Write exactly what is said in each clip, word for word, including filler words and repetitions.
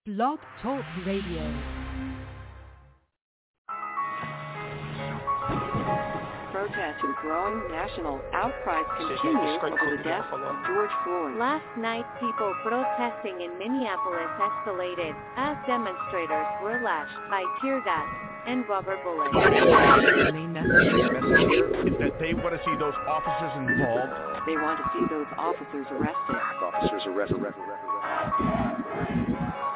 Blog Talk Radio. Protests and growing national outcries continue over the death of George Floyd. Last night, people protesting in Minneapolis escalated as demonstrators were lashed by tear gas and rubber bullets. The main message here is that they want to see those officers involved. They want to see those officers arrested. Officers arrested, arrested, arrested, arrested.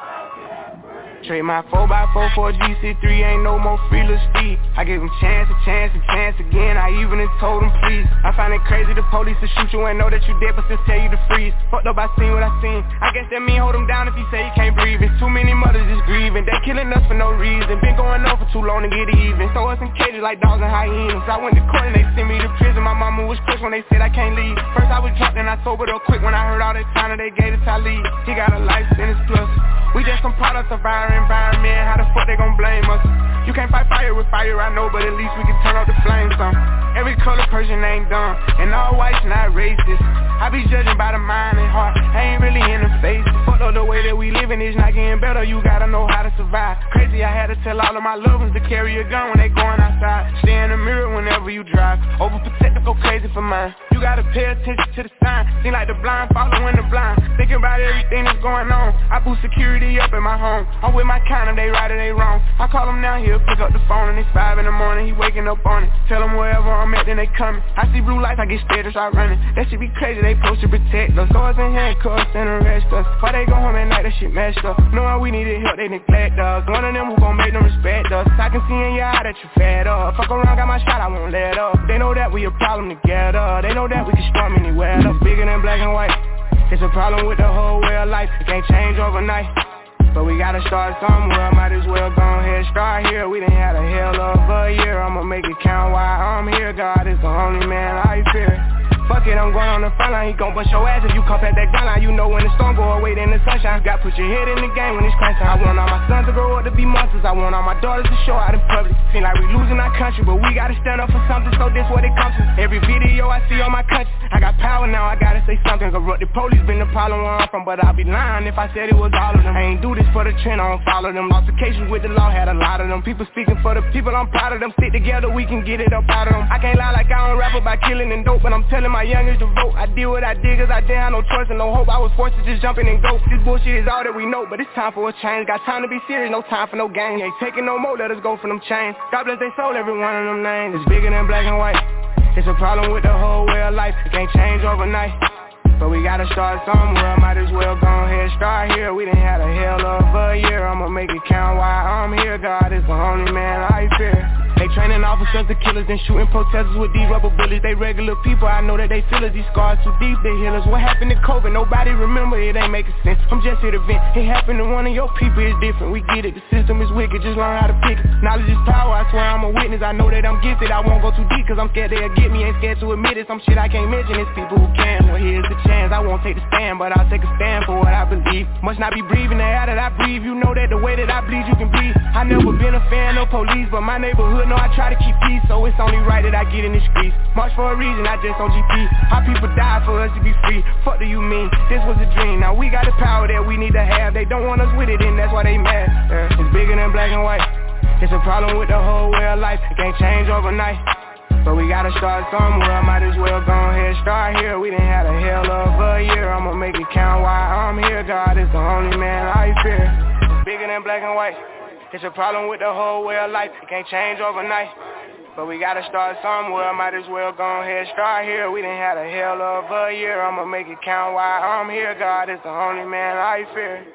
Trade my four by four for a G C three, ain't no more free little speed. I gave him chance, a chance, a chance again. I even told him please. I find it crazy the police to shoot you and know that you dead, but still tell you to freeze. Fucked up, I seen what I seen. I guess that mean hold him down if he say he can't breathe. It's too many mothers just grieving. They killing us for no reason. Been going on for too long to get even. Throw us in cages like dogs and hyenas. I went to court and they sent me to prison. My mama was crushed when they said I can't leave. First I was drunk and I sobered up quick when I heard all that time that they gave to Talib. He got a life sentence plus. We just some products of our environment. How the fuck they gon' blame us? You can't fight fire with fire, I know, but at least we can turn off the flames some. Every color person ain't dumb, and all whites not racist. I be judging by the mind and heart, I ain't really in the face. Fuck up the way that we living is not getting better, you gotta know how to survive. Crazy, I had to tell all of my loved ones to carry a gun when they going outside. Stay in the mirror whenever you drive, overprotective, go crazy for mine. You gotta pay attention to the sign, seem like the blind following the blind. Thinking about everything that's going on, I boost security up in my home. I'm with my kind of, they right or they wrong. I call them now, he'll pick up the phone and it's five in the morning, he waking up on it. Tell them wherever I'm at, then they coming. I see blue lights, I get scared to start running. That shit be crazy, they supposed to protect us. Swords and handcuffs and arrest us. Why they go home at night, that shit messed up. Knowing we needed help, they neglect us. One of them who gon' make them respect us. I can see in your eye that you fed up. Fuck around, got my shot, I won't let up. They know that we a problem together. They know that we can storm anywhere. Look bigger than black and white. It's a problem with the whole way of life. It can't change overnight, but we gotta start somewhere. Might as well go ahead, start here. We done had a hell of a year. I'ma make it count while I'm here. God is the only man I fear. Fuck it, I'm going on the front line. He gon' bust your ass if you come past that gun line. You know when the storm go away, then the sunshine. Got put your head in the game when it's crunch time. I want all my sons to grow up to be monsters. I want all my daughters to show out in public. Seem like we losing our country, but we gotta stand up for something. So this what it comes to. Every video I see on my country, I got power now, I gotta say something. Corrupt the police been the problem where I'm from, but I'd be lying if I said it was all of them. I ain't do this for the trend, I don't follow them. Altercations with the law, had a lot of them. People speaking for the people, I'm proud of them. Stick together, we can get it up out of them. I can't lie like I don't rap about killing and dope, but I'm telling my youngest to vote. I did what I did cause I didn't have no choice and no hope. I was forced to just jump in and go. This bullshit is all that we know, but it's time for a change. Got time to be serious, no time for no game. Ain't taking no more, let us go for them chains. God bless they soul, every one of them names. It's bigger than black and white. It's a problem with the whole way of life. It can't change overnight, but we gotta start somewhere. Might as well go ahead, start here. We done had a hell of a year. I'ma make it count while I'm here. God is the only man I fear. They training officers to killers and shooting protesters with these rubber bullets. They regular people, I know that they feel us. These scars too deep, they heal us. What happened to COVID? Nobody remember, it ain't making sense. I'm just here to vent. It happened to one of your people, it's different. We get it, the system is wicked, just learn how to pick it. Knowledge is power, I swear I'm a witness. I know that I'm gifted, I won't go too deep cause I'm scared they'll get me. Ain't scared to admit it, some shit I can't mention. It's people who can, well here's the chance. I won't take the stand, but I'll take a stand for what I believe. Must not be breathing the air that I breathe. You know that the way that I bleed, you can breathe. I never been a fan of police, but my neighborhood know I try to keep peace, so it's only right that I get in the streets. March for a reason, I just on G P. How people die for us to be free. Fuck do you mean? This was a dream. Now we got the power that we need to have. They don't want us with it, and that's why they mad. Yeah. It's bigger than black and white. It's a problem with the whole way of life. It can't change overnight, but we gotta start somewhere. Might as well go ahead, start here. We done had a hell of a year. I'ma make it count while I'm here. God is the only man I fear. It's bigger than black and white. It's a problem with the whole way of life. It can't change overnight, but we gotta start somewhere. Might as well go ahead, start here. We done had a hell of a year. I'ma make it count while I'm here. God is the only man I fear.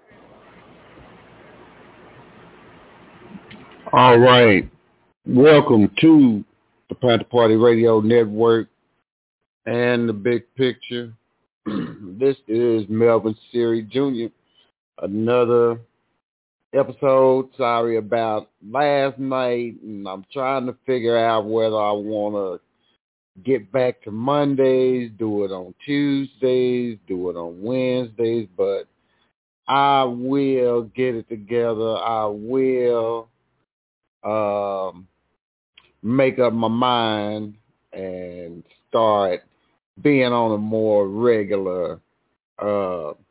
All right. Welcome to the Panther Party Radio Network and the Big Picture. This is Melvin Siri Junior Another episode. Sorry about last night, and I'm trying to figure out whether I want to get back to Mondays, do it on Tuesdays, do it on Wednesdays, but I will get it together. I will um, make up my mind and start being on a more regular uh,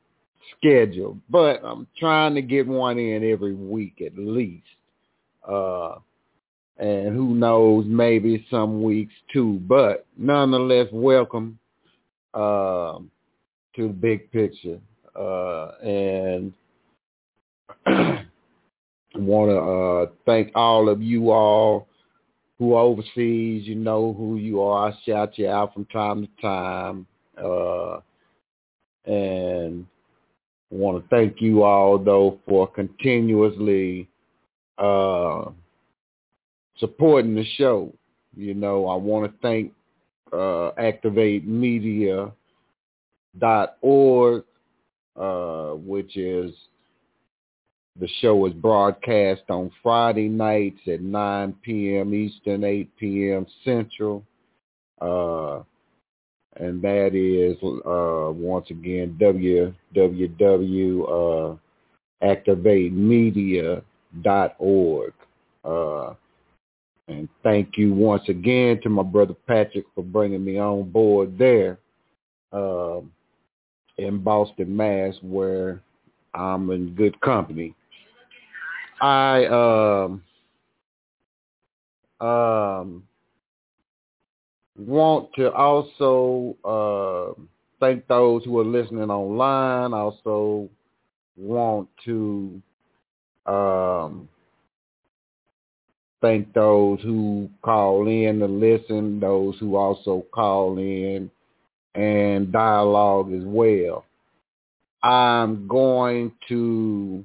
schedule, but I'm trying to get one in every week at least. Uh, and who knows, maybe some weeks too. But nonetheless, welcome uh, to the big picture. Uh, and I want to uh, thank all of you all who are overseas. You know who you are. I shout you out from time to time. Uh, and I want to thank you all, though, for continuously uh, supporting the show. You know, I want to thank uh, activate media dot org, uh, which is the show is broadcast on Friday nights at nine p.m. Eastern, eight p.m. Central. Uh, and that is, uh, once again, w w w dot activate media dot org. Uh, and thank you once again to my brother Patrick for bringing me on board there uh, in Boston, Mass, where I'm in good company. I um, um, want to also uh, thank those who are listening online. I also want to um, thank those who call in to listen, those who also call in and dialogue as well. I'm going to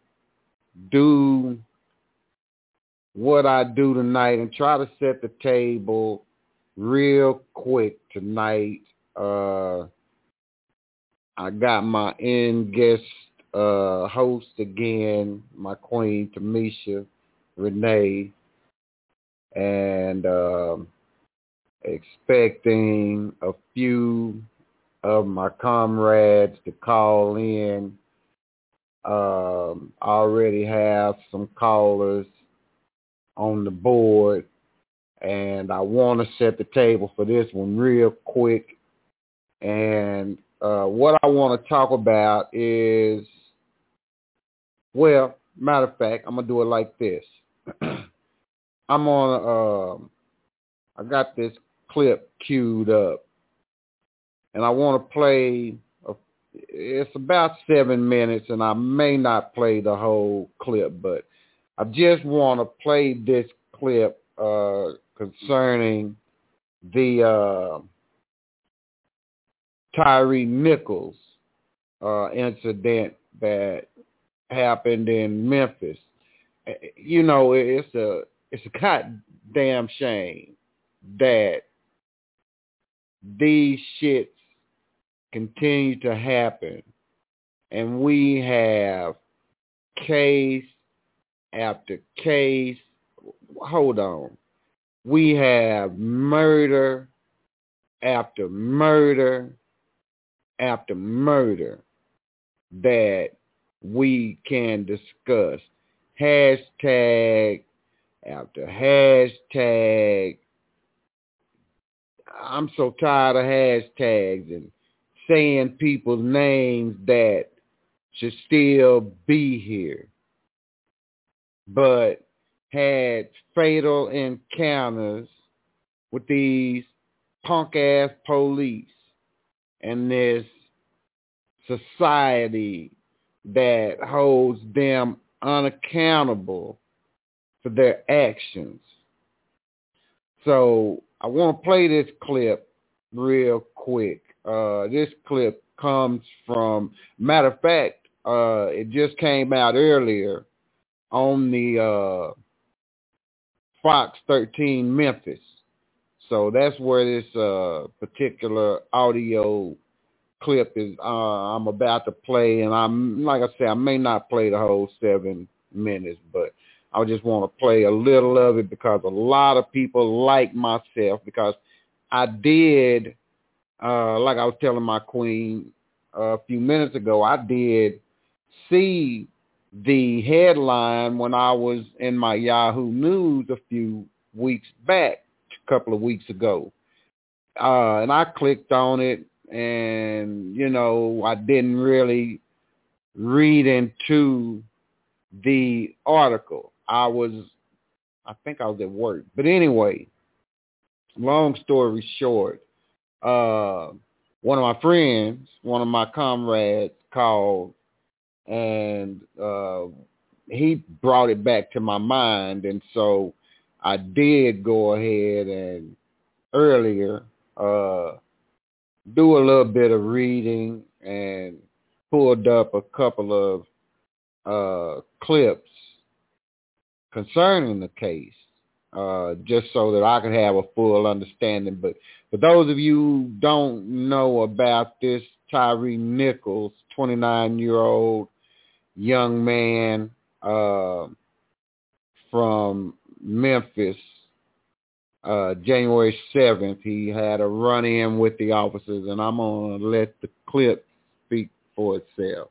do what I do tonight and try to set the table real quick tonight. Uh, I got my in guest uh, host again, my queen Tamisha Renee, and uh, expecting a few of my comrades to call in. Um, I already have some callers on the board, and I want to set the table for this one real quick. And uh, what I want to talk about is, well, matter of fact, I'm going to do it like this. I'm on, uh, I got this clip queued up, and I want to play, a, it's about seven minutes, and I may not play the whole clip, but I just want to play this clip uh, concerning the uh, Tyree Nichols uh, incident that happened in Memphis. You know, it's a it's a goddamn shame that these shits continue to happen, and we have case after case. Hold on. We have murder after murder after murder that we can discuss. Hashtag after hashtag. I'm so tired of hashtags and saying people's names that should still be here, but had fatal encounters with these punk-ass police and this society that holds them unaccountable for their actions. So I want to play this clip real quick. Uh, this clip comes from, matter of fact, uh, it just came out earlier on the uh, Fox thirteen Memphis. So that's where this uh, particular audio clip is uh, I'm about to play. And I'm, like I said, I may not play the whole seven minutes, but I just want to play a little of it because a lot of people like myself, because I did, uh, like I was telling my queen uh, a few minutes ago, I did see the headline when I was in my Yahoo News a few weeks back, a couple of weeks ago. Uh, and I clicked on it, and, you know, I didn't really read into the article. I was, I think I was at work. But anyway, long story short, uh, one of my friends, one of my comrades called, and uh, he brought it back to my mind. And so I did go ahead and earlier uh, do a little bit of reading and pulled up a couple of uh, clips concerning the case, uh, just so that I could have a full understanding. But for those of you who don't know about this Tyre Nichols, twenty-nine-year-old young man uh, from Memphis, uh, January seventh, he had a run-in with the officers, and I'm going to let the clip speak for itself.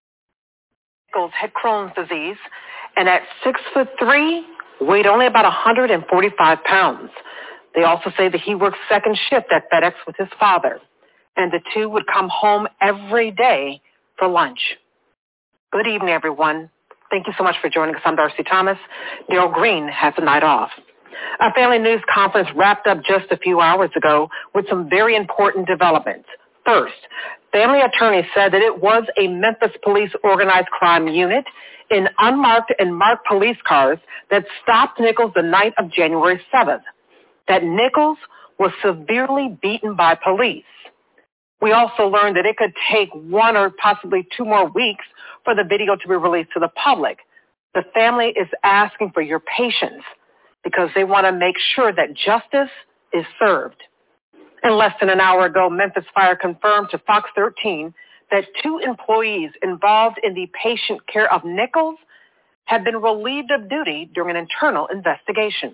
Nichols had Crohn's disease, and at six foot three, weighed only about one hundred forty-five pounds. They also say that he worked second shift at FedEx with his father, and the two would come home every day for lunch. Good evening, everyone. Thank you so much for joining us. I'm Darcy Thomas. Daryl Green has a night off. Our family news conference wrapped up just a few hours ago with some very important developments. First, family attorneys said that it was a Memphis police organized crime unit in unmarked and marked police cars that stopped Nichols the night of January seventh. That Nichols was severely beaten by police. We also learned that it could take one or possibly two more weeks for the video to be released to the public. The family is asking for your patience because they want to make sure that justice is served. And less than an hour ago, Memphis Fire confirmed to Fox thirteen that two employees involved in the patient care of Nichols had been relieved of duty during an internal investigation.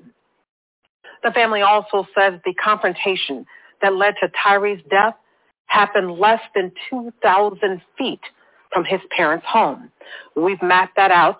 The family also says the confrontation that led to Tyre's death happened less than two thousand feet from his parents' home. We've mapped that out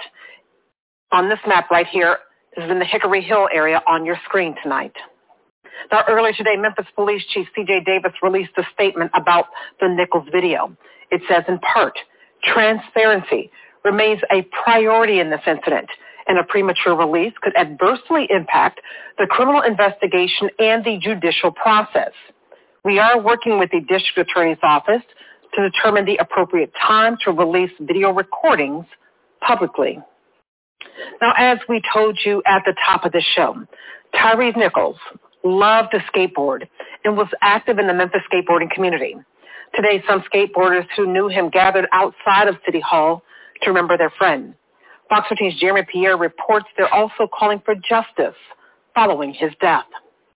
on this map right here. This is in the Hickory Hill area on your screen tonight. Now, earlier today, Memphis Police Chief C J Davis released a statement about the Nichols video. It says, in part, transparency remains a priority in this incident, and a premature release could adversely impact the criminal investigation and the judicial process. We are working with the district attorney's office to determine the appropriate time to release video recordings publicly. Now, as we told you at the top of the show, Tyre Nichols loved to skateboard and was active in the Memphis skateboarding community. Today, some skateboarders who knew him gathered outside of City Hall to remember their friend. Fox thirteen's Jeremy Pierre reports they're also calling for justice following his death.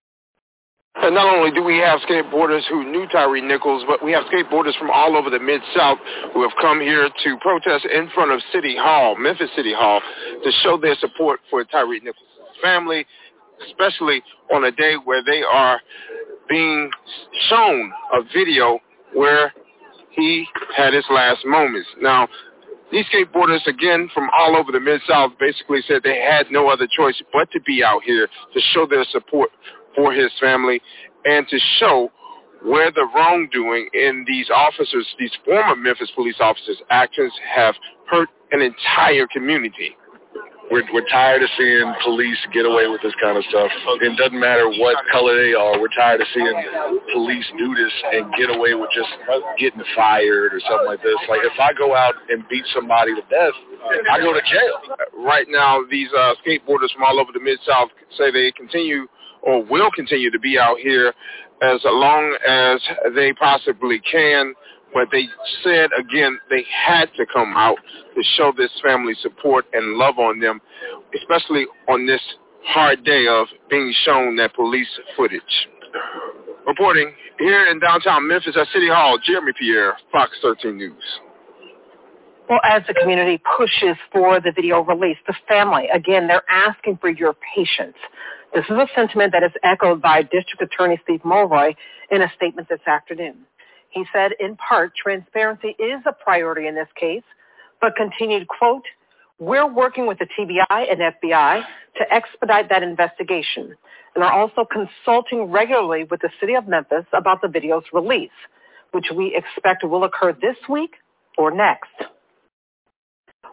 And not only do we have skateboarders who knew Tyre Nichols, but we have skateboarders from all over the Mid-South who have come here to protest in front of City Hall, Memphis City Hall, to show their support for Tyre Nichols' family, especially on a day where they are being shown a video where he had his last moments. Now, these skateboarders, again, from all over the Mid-South, basically said they had no other choice but to be out here to show their support for his family and to show where the wrongdoing in these officers, these former Memphis police officers' actions have hurt an entire community. We're, we're tired of seeing police get away with this kind of stuff. It doesn't matter what color they are. We're tired of seeing police do this and get away with just getting fired or something like this. Like, if I go out and beat somebody to death, I go to jail. Right now, these uh, skateboarders from all over the Mid-South say they continue or will continue to be out here as long as they possibly can. But they said, again, they had to come out to show this family support and love on them, especially on this hard day of being shown that police footage. Reporting here in downtown Memphis at City Hall, Jeremy Pierre, Fox thirteen News. Well, as the community pushes for the video release, the family, again, they're asking for your patience. This is a sentiment that is echoed by District Attorney Steve Mulroy in a statement this afternoon. He said, in part, transparency is a priority in this case, but continued, quote, we're working with the T B I and F B I to expedite that investigation and are also consulting regularly with the city of Memphis about the video's release, which we expect will occur this week or next.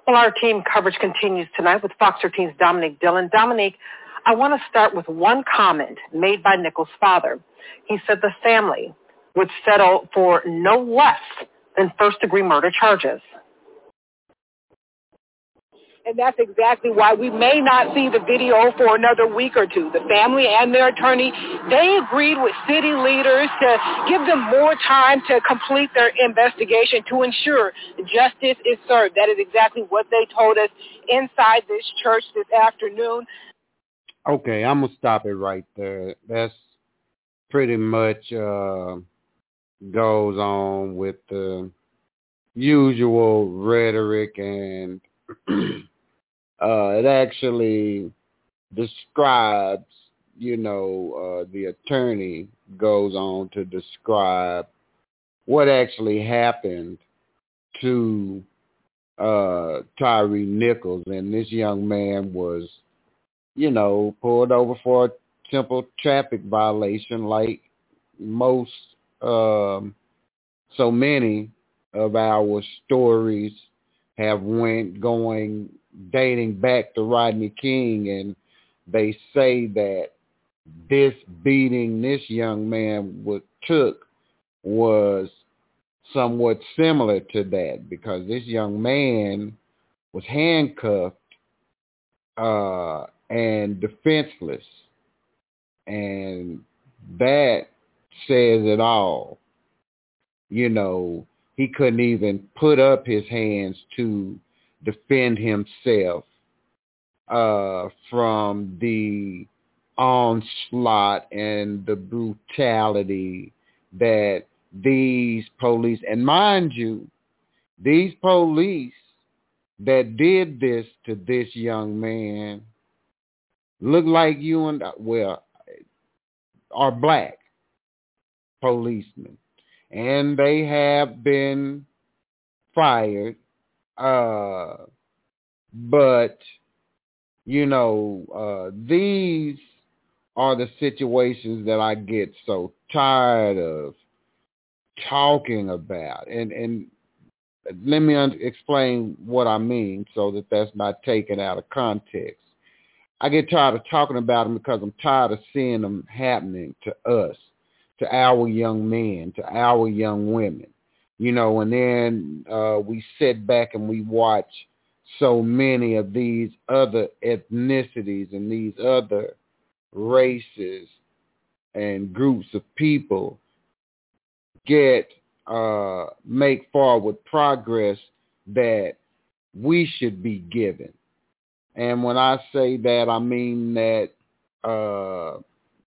Well, our team coverage continues tonight with Fox thirteen's Dominique Dillon. Dominique, I want to start with one comment made by Nichols' father. He said the family would settle for no less than first-degree murder charges. And that's exactly why we may not see the video for another week or two. The family and their attorney, they agreed with city leaders to give them more time to complete their investigation to ensure justice is served. That is exactly what they told us inside this church this afternoon. Okay, I'm going to stop it right there. That's pretty much uh, goes on with the usual rhetoric, and uh, it actually describes, you know, uh, the attorney goes on to describe what actually happened to uh, Tyre Nichols. And this young man was, you know, pulled over for a simple traffic violation like most, um, so many of our stories have went going, dating back to Rodney King, and they say that this beating this young man would, took was somewhat similar to that, because this young man was handcuffed uh, and defenseless, and that says it all. You know, he couldn't even put up his hands to defend himself uh, from the onslaught and the brutality that these police, and mind you, these police that did this to this young man look like you and, well, are black policemen. And they have been fired. Uh, but, you know, uh, these are the situations that I get so tired of talking about. And, and let me un- explain what I mean so that that's not taken out of context. I get tired of talking about them because I'm tired of seeing them happening to us, to our young men, to our young women, you know, and then uh, we sit back and we watch so many of these other ethnicities and these other races and groups of people get, uh, make forward progress that we should be given. And when I say that, I mean that uh,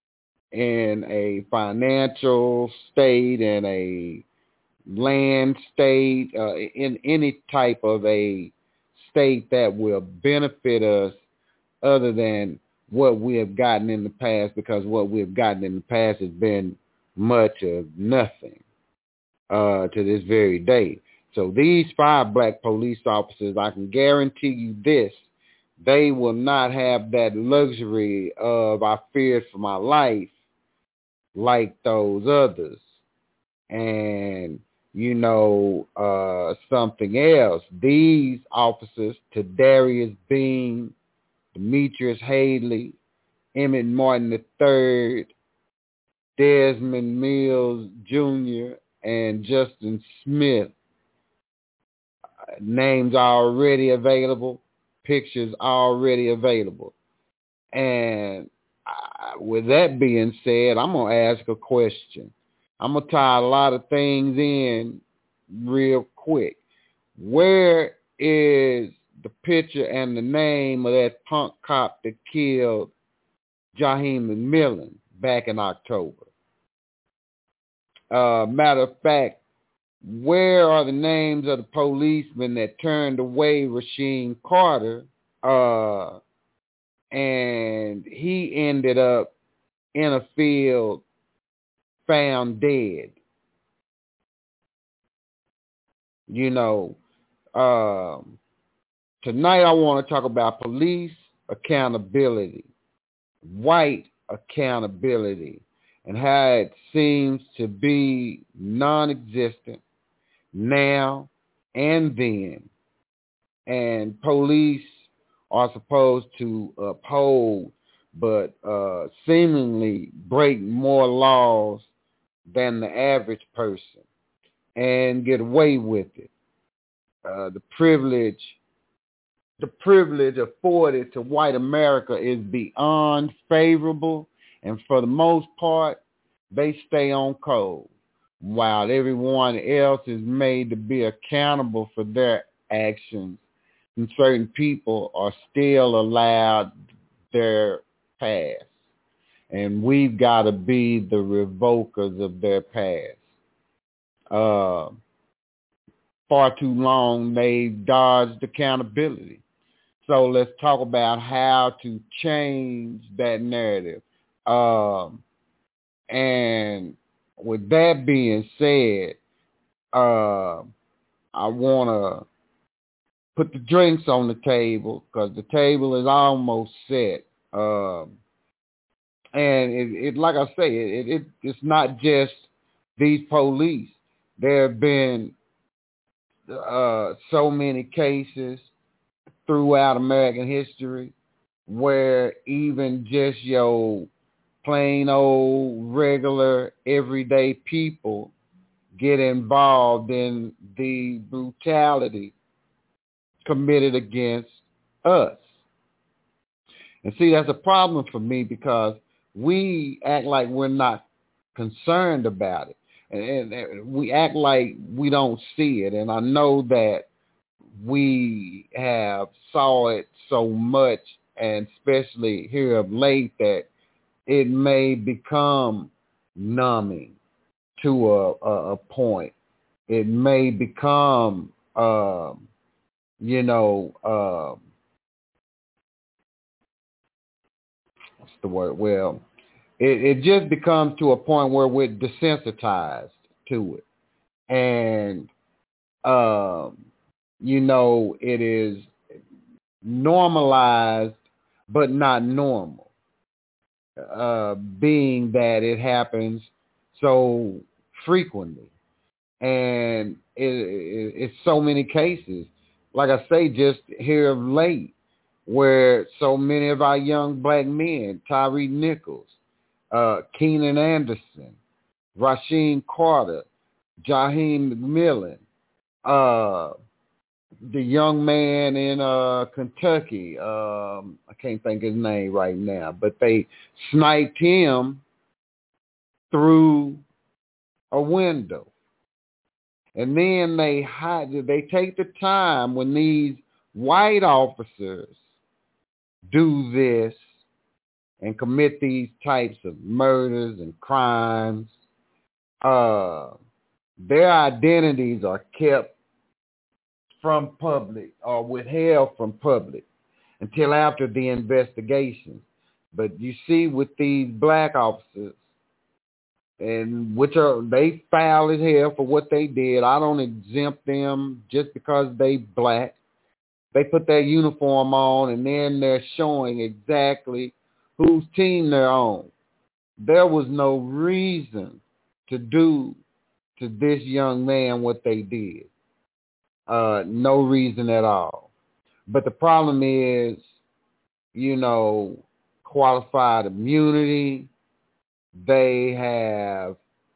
in a financial state, in a land state, uh, in any type of a state that will benefit us other than what we have gotten in the past, because what we have gotten in the past has been much of nothing uh, to this very day. So these five black police officers, I can guarantee you this, they will not have that luxury of I feared for my life like those others. And, you know, uh, something else. These officers, Tadarius Bean, Demetrius Haley, Emmett Martin the third, Desmond Mills Junior, and Justin Smith, names already available, pictures already available. And uh, with that being said, I'm going to ask a question. I'm going to tie a lot of things in real quick. Where is the picture and the name of that punk cop that killed Jaheim McMillan back in October? Uh, matter of fact, where are the names of the policemen that turned away Rasheem Carter, uh, and he ended up in a field found dead? You know, um, tonight I want to talk about police accountability, white accountability, and how it seems to be non-existent now and then. and police are supposed to uphold, but uh, seemingly break more laws than the average person and get away with it. Uh, the privilege, the privilege afforded to white America is beyond favorable, and for the most part, they stay on code, while everyone else is made to be accountable for their actions, and certain people are still allowed their past. And we've got to be the revokers of their past. Uh, far too long, they've dodged accountability. So let's talk about how to change that narrative. Um, and with that being said, uh, I want to put the drinks on the table because the table is almost set. Um, and it, it, like I say, it, it, it's not just these police. There have been uh, so many cases throughout American history where even just your plain old regular everyday people get involved in the brutality committed against us. And see, that's a problem for me because we act like we're not concerned about it. And, and we act like we don't see it. And I know that we have saw it so much, and especially here of late, that it may become numbing to a, a, a point. It may become, um, you know, um, what's the word? Well, it, it just becomes to a point where we're desensitized to it. And, um, you know, it is normalized, but not normal, uh, being that it happens so frequently. And it, it, it's so many cases, like I say, just here of late, where so many of our young black men, Tyree Nichols, uh, Keenan Anderson, Rasheem Carter, Jaheim McMillan, uh, the young man in uh, Kentucky, um, I can't think his name right now, but they sniped him through a window. And then they hide, they take the time when these white officers do this and commit these types of murders and crimes, uh, their identities are kept from public or withheld from public until after the investigation. But you see with these black officers, and which are, they foul as hell for what they did. I don't exempt them just because they black. They put their uniform on and then they're showing exactly whose team they're on. There was no reason to do to this young man what they did. Uh, no reason at all. But the problem is, you know, qualified immunity. They have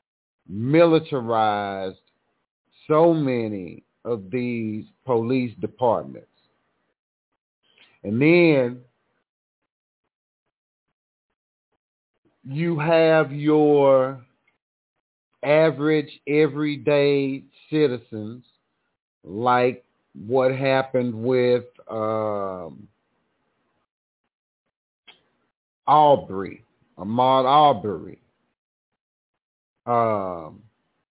militarized so many of these police departments. And then you have your average everyday citizens, like what happened with um, Aubrey, Ahmaud Arbery, um,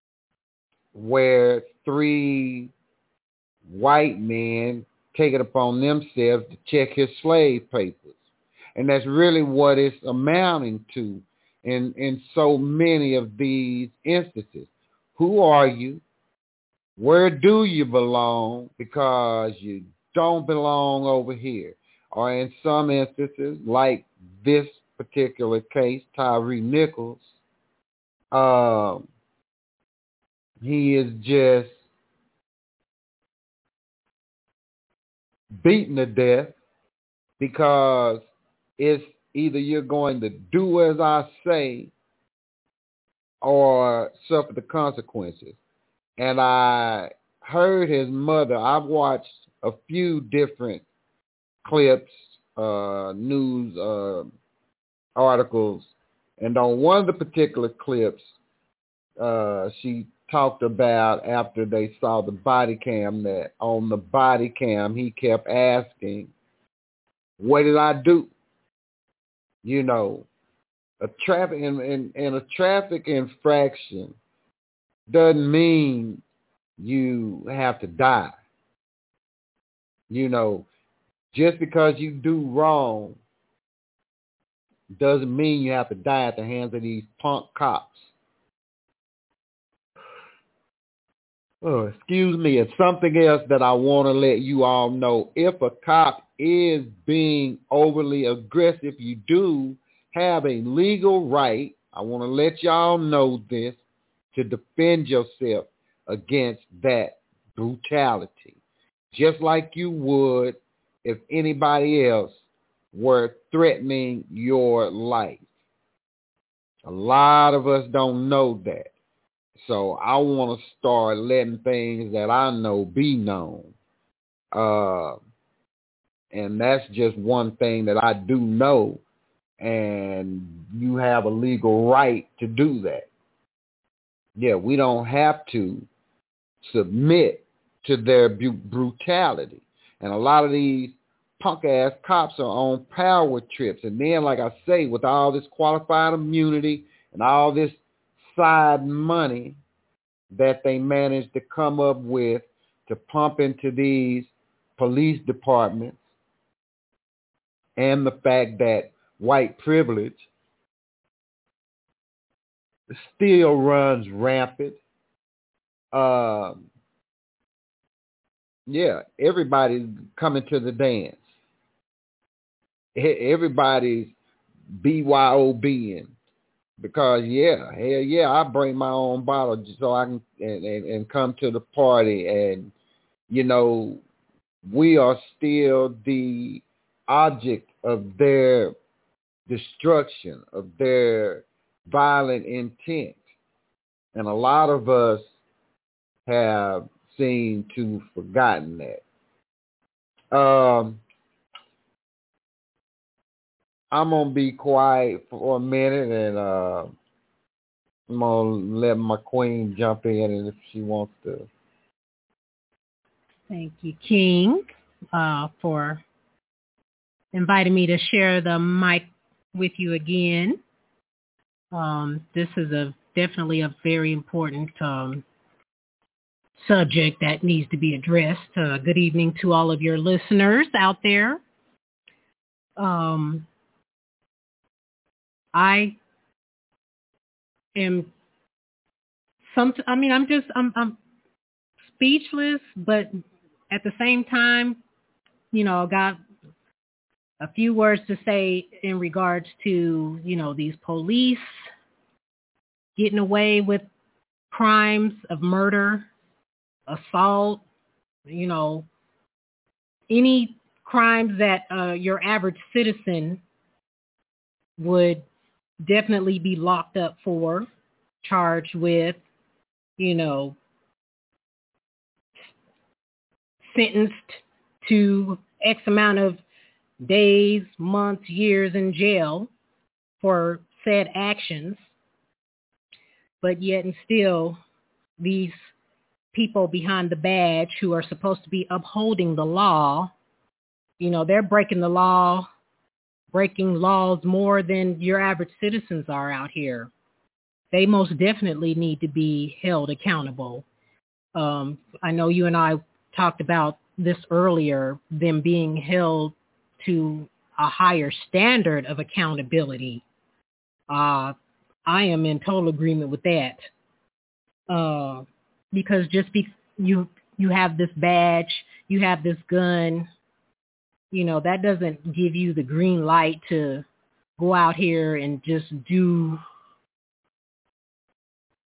where three white men take it upon themselves to check his slave papers. And that's really what it's amounting to in, in so many of these instances. Who are you? Where do you belong? Because you don't belong over here. Or in some instances, like this particular case, Tyree Nichols, um, he is just beaten to death because it's either you're going to do as I say or suffer the consequences. And I heard his mother. I've watched a few different clips, uh, news uh, articles, and on one of the particular clips, uh, she talked about after they saw the body cam that on the body cam he kept asking, what did I do? You know, a traffic in, in, in a traffic infraction doesn't mean you have to die. You know, just because you do wrong doesn't mean you have to die at the hands of these punk cops. Oh, excuse me. It's something else that I want to let you all know. If a cop is being overly aggressive, you do have a legal right, I want to let y'all know this, to defend yourself against that brutality. Just like you would if anybody else were threatening your life. A lot of us don't know that. So I want to start letting things that I know be known. Uh, and that's just one thing that I do know. And you have a legal right to do that. Yeah, we don't have to submit to their bu- brutality. And a lot of these punk-ass cops are on power trips. And then, like I say, with all this qualified immunity and all this side money that they managed to come up with to pump into these police departments, and the fact that white privilege still runs rampant. Um, yeah, everybody's coming to the dance. Everybody's B Y O B-ing. Because, yeah, hell yeah, I bring my own bottle so I can and, and, and come to the party. And, you know, we are still the object of their destruction, of their violent intent. And a lot of us have seemed to have forgotten that. Um, I'm going to be quiet for a minute, and uh, I'm going to let my queen jump in and if she wants to. Thank you, King, uh, for inviting me to share the mic with you again. Um, this is a definitely a very important um, subject that needs to be addressed. Uh, good evening to all of your listeners out there. Um, I am some. I mean, I'm just. I'm. I'm speechless, but at the same time, you know, got a few words to say in regards to, you know, these police getting away with crimes of murder, assault, you know, any crimes that uh, your average citizen would definitely be locked up for, charged with, you know, sentenced to X amount of days, months, years in jail for said actions. But yet and still, these people behind the badge who are supposed to be upholding the law, you know, they're breaking the law, breaking laws more than your average citizens are out here. They most definitely need to be held accountable. Um, I know you and I talked about this earlier, them being held to a higher standard of accountability. Uh, I am in total agreement with that. Uh, because just be, you you have this badge, you have this gun, you know, that doesn't give you the green light to go out here and just do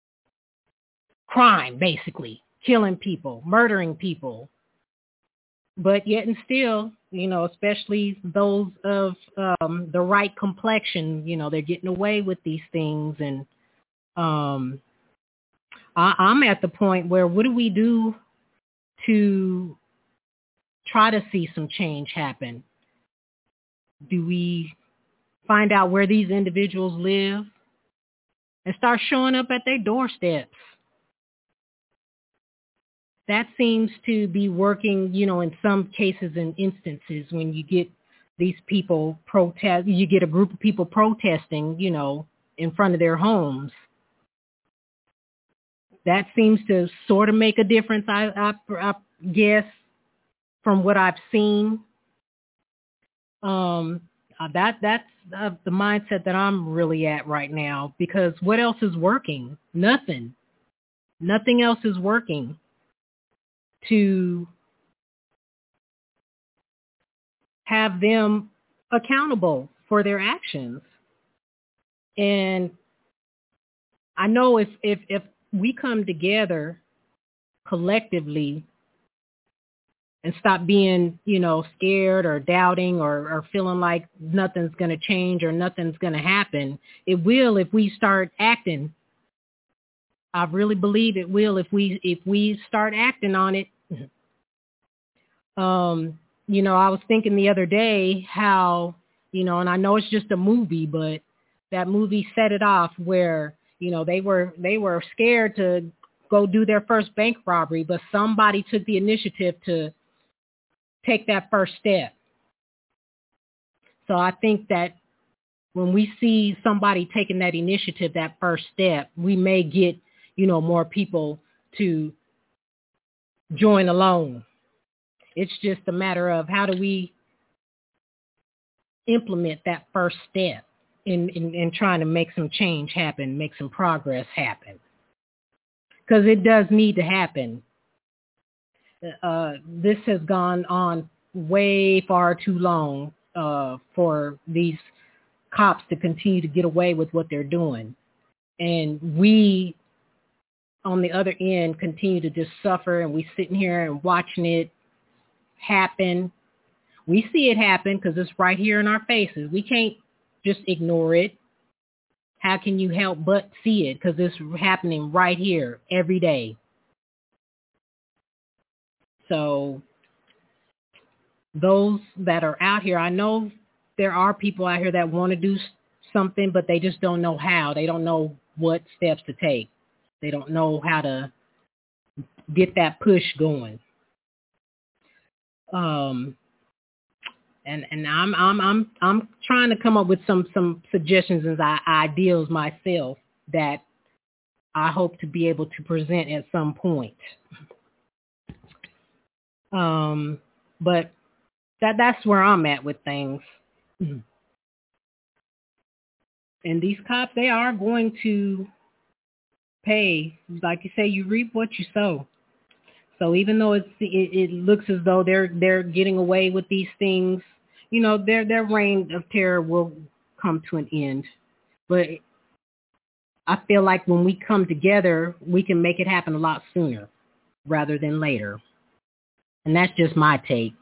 crime, basically. Killing people, murdering people. but yet and still, you know, especially those of um, the right complexion, you know, they're getting away with these things. And um, I, I'm at the point where what do we do to try to see some change happen? Do we find out where these individuals live and start showing up at their doorsteps? That seems to be working, you know, in some cases and instances when you get these people protest, you get a group of people protesting, you know, in front of their homes. That seems to sort of make a difference, I, I, I guess, from what I've seen. Um, that that's uh, the mindset that I'm really at right now, because what else is working? Nothing. Nothing else is working to have them accountable for their actions. And I know if if if we come together collectively and stop being, you know, scared or doubting or, or feeling like nothing's going to change or nothing's going to happen, it will if we start acting. I really believe it will if we if we start acting on it. Um, you know, I was thinking the other day how, you know, and I know it's just a movie, but that movie set it off where, you know, they were they were scared to go do their first bank robbery, but somebody took the initiative to take that first step. So I think that when we see somebody taking that initiative, that first step, we may get, you know, more people to join along. It's just a matter of how do we implement that first step in, in, in trying to make some change happen, make some progress happen. Because it does need to happen. Uh, this has gone on way far too long uh, for these cops to continue to get away with what they're doing. And we, on the other end, continue to just suffer, and we sitting here and watching it happen. We see it happen because it's right here in our faces. We can't just ignore it. How can you help but see it? Because it's happening right here every day. So those that are out here, I know there are people out here that want to do something, but they just don't know how. They don't know what steps to take. They don't know how to get that push going. Um, and and I'm I'm I'm I'm trying to come up with some some suggestions and ideals myself that I hope to be able to present at some point. Um, but that that's where I'm at with things. And these cops, they are going to pay. Like you say, you reap what you sow. So even though it's, it, it looks as though they're they're getting away with these things, you know, their their reign of terror will come to an end. But I feel like when we come together, we can make it happen a lot sooner rather than later. And that's just my take.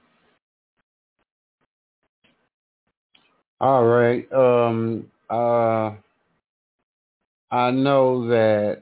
All right. Um, uh, I know that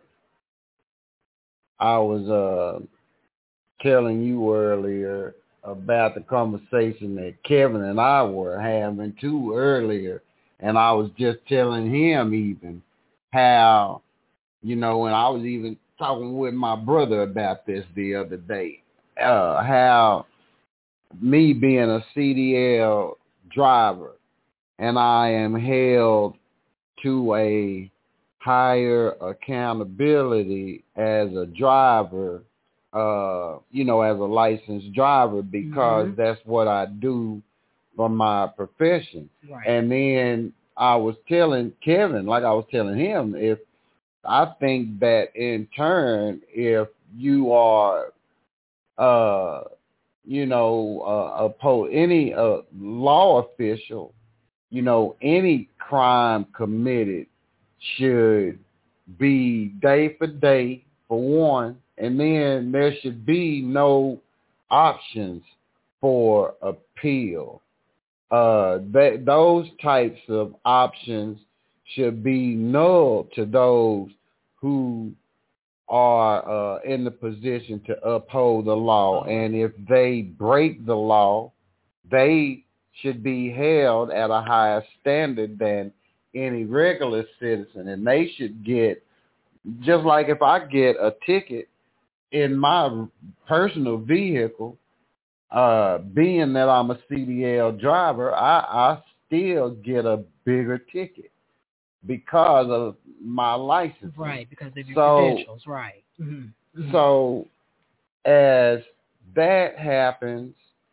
I was uh, telling you earlier about the conversation that Kevin and I were having too earlier. And I was just telling him even how, you know, and I was even talking with my brother about this the other day, uh, how me being a C D L driver, and I am held to a higher accountability as a driver, uh, you know, as a licensed driver, because mm-hmm. that's what I do for my profession. Right. And then I was telling Kevin, like I was telling him, if I think that in turn, if you are, uh, you know, uh, a po- any uh, law official, you know, any crime committed should be day for day, for one, and then there should be no options for appeal. Uh, that those types of options should be null to those who are uh, in the position to uphold the law. And if they break the law, they should be held at a higher standard than any regular citizen. And they should get, just like if I get a ticket in my personal vehicle, uh, being that I'm a C D L driver, I, I still get a bigger ticket because of my license. Right, because of your so, credentials, right. Mm-hmm. Mm-hmm. So as that happens,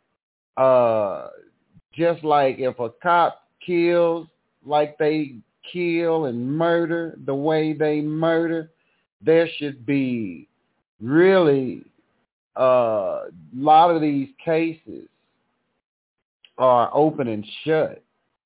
uh, just like if a cop kills like they kill and murder the way they murder, there should be really a uh, lot of these cases are open and shut.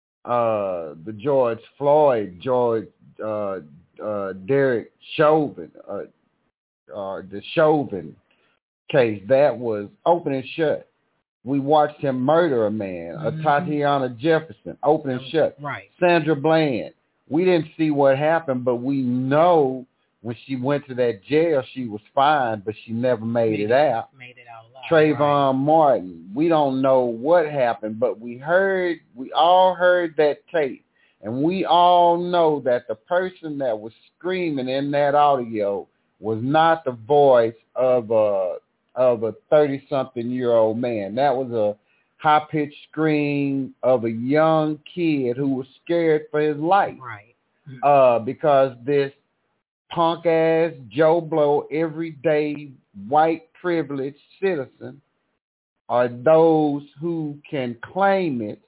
Uh, the George Floyd, George uh, uh, Derek Chauvin, uh, uh, the Chauvin case, that was open and shut. We watched him murder a man. Mm-hmm. A Tatiana Jefferson, open and shut. Right. Sandra Bland, we didn't see what happened, but we know when she went to that jail, she was fine, but she never made, made it, it out. Made it out alive. Trayvon right. Martin, we don't know what happened, but we heard, we all heard that tape, and we all know that the person that was screaming in that audio was not the voice of a of a thirty-something-year-old man. That was a high-pitched scream of a young kid who was scared for his life. Right. Mm-hmm. Uh, because this punk-ass, Joe Blow, everyday, white, privileged citizen are those who can claim it,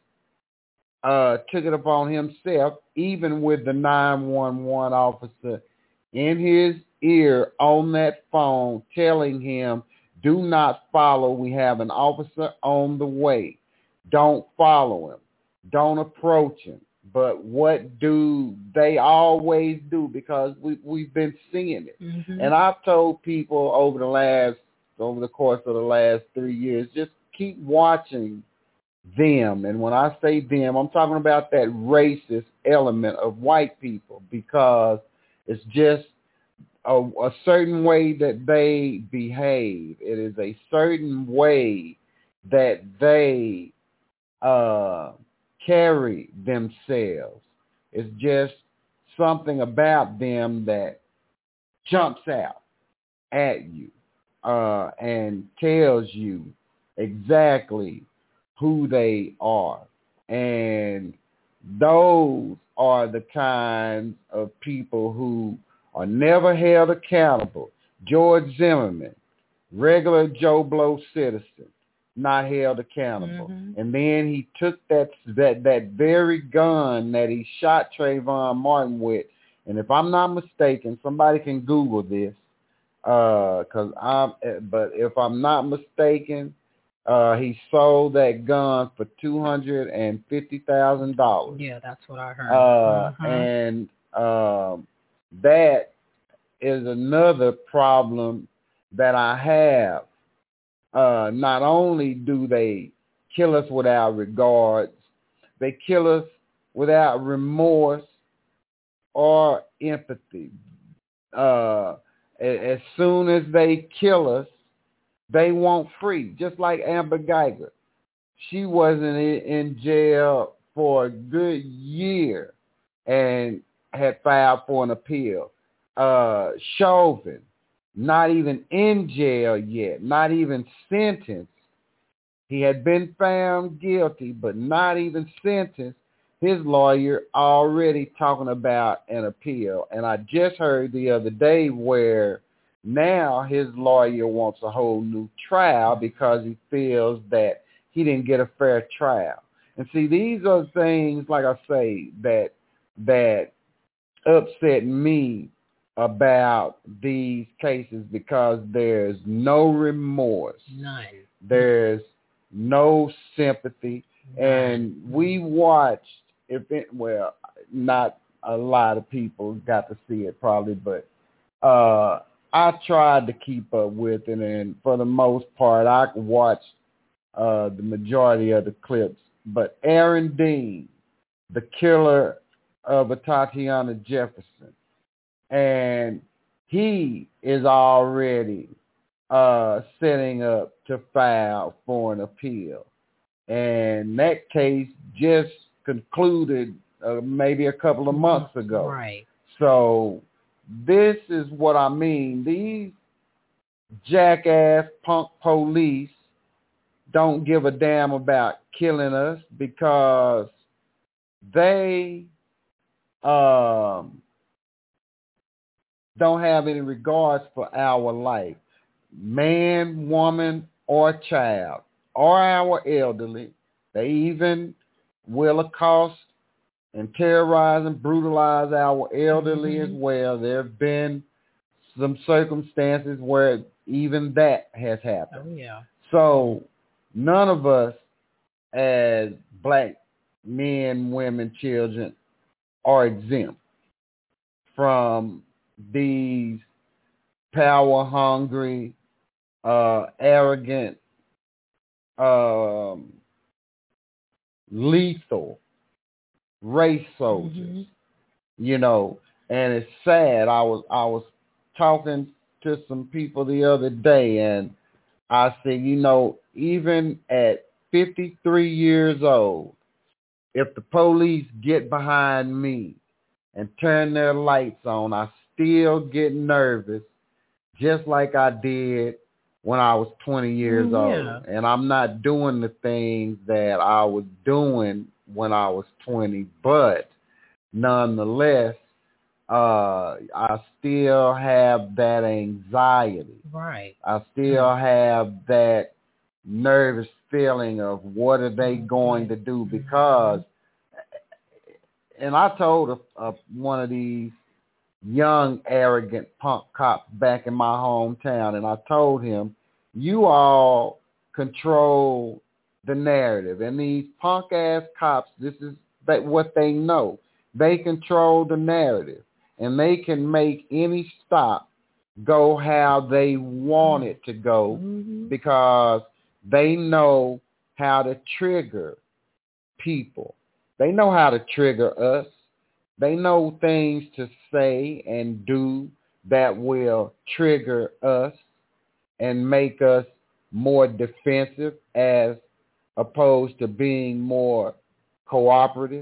uh, took it upon himself, even with the nine one one officer in his ear on that phone telling him, do not follow. We have an officer on the way. Don't follow him. Don't approach him. But what do they always do? Because we, we've been seeing it. Mm-hmm. And I've told people over the last, over the course of the last three years, just keep watching them. And when I say them, I'm talking about that racist element of white people, because it's just A, a certain way that they behave. It is a certain way that they uh, carry themselves. It's just something about them that jumps out at you uh, and tells you exactly who they are. And those are the kinds of people who are never held accountable. George Zimmerman, regular Joe Blow citizen, not held accountable. Mm-hmm. And then he took that that that very gun that he shot Trayvon Martin with, and if I'm not mistaken, somebody can Google this, uh, cause I'm. But if I'm not mistaken, uh, he sold that gun for two hundred and fifty thousand dollars. Yeah, that's what I heard. Uh, mm-hmm. And um, that is another problem that I have. Uh, not only do they kill us without regards, they kill us without remorse or empathy. Uh, as soon as they kill us, they want free, just like Amber Guyger. She wasn't in jail for a good year and had filed for an appeal. Uh, Chauvin, not even in jail yet, not even sentenced. He had been found guilty, but not even sentenced. His lawyer already talking about an appeal. And I just heard the other day where now his lawyer wants a whole new trial because he feels that he didn't get a fair trial. And see, these are things, like I say, that that upset me about these cases, because there's no remorse. None. There's no sympathy. None. And we watched, if it, well, not a lot of people got to see it probably, but uh, I tried to keep up with it, and for the most part, I watched uh, the majority of the clips. But Aaron Dean, the killer of a Tatiana Jefferson, and he is already uh, setting up to file for an appeal. And that case just concluded uh, maybe a couple of months ago. Right. So this is what I mean. These jackass punk police don't give a damn about killing us because they um, don't have any regards for our life, man, woman, or child, or our elderly. They even will accost and terrorize and brutalize our elderly mm-hmm. as well. There have been some circumstances where even that has happened. Oh, yeah. So none of us as black men, women, children are exempt from these power-hungry, uh, arrogant, um, lethal race soldiers, mm-hmm. you know. And it's sad. I was I was talking to some people the other day, and I said, you know, even at fifty-three years old, if the police get behind me and turn their lights on, I still get nervous, just like I did when I was twenty years yeah. old. And I'm not doing the things that I was doing when I was twenty, but nonetheless, uh, I still have that anxiety. Right. I still have that nervous feeling of what are they going to do, because, and I told a, a, one of these young, arrogant punk cops back in my hometown, and I told him, you all control the narrative, and these punk-ass cops, this is that what they know. They control the narrative, and they can make any stop go how they want it to go mm-hmm. because they know how to trigger people. They know how to trigger us. They know things to say and do that will trigger us and make us more defensive as opposed to being more cooperative.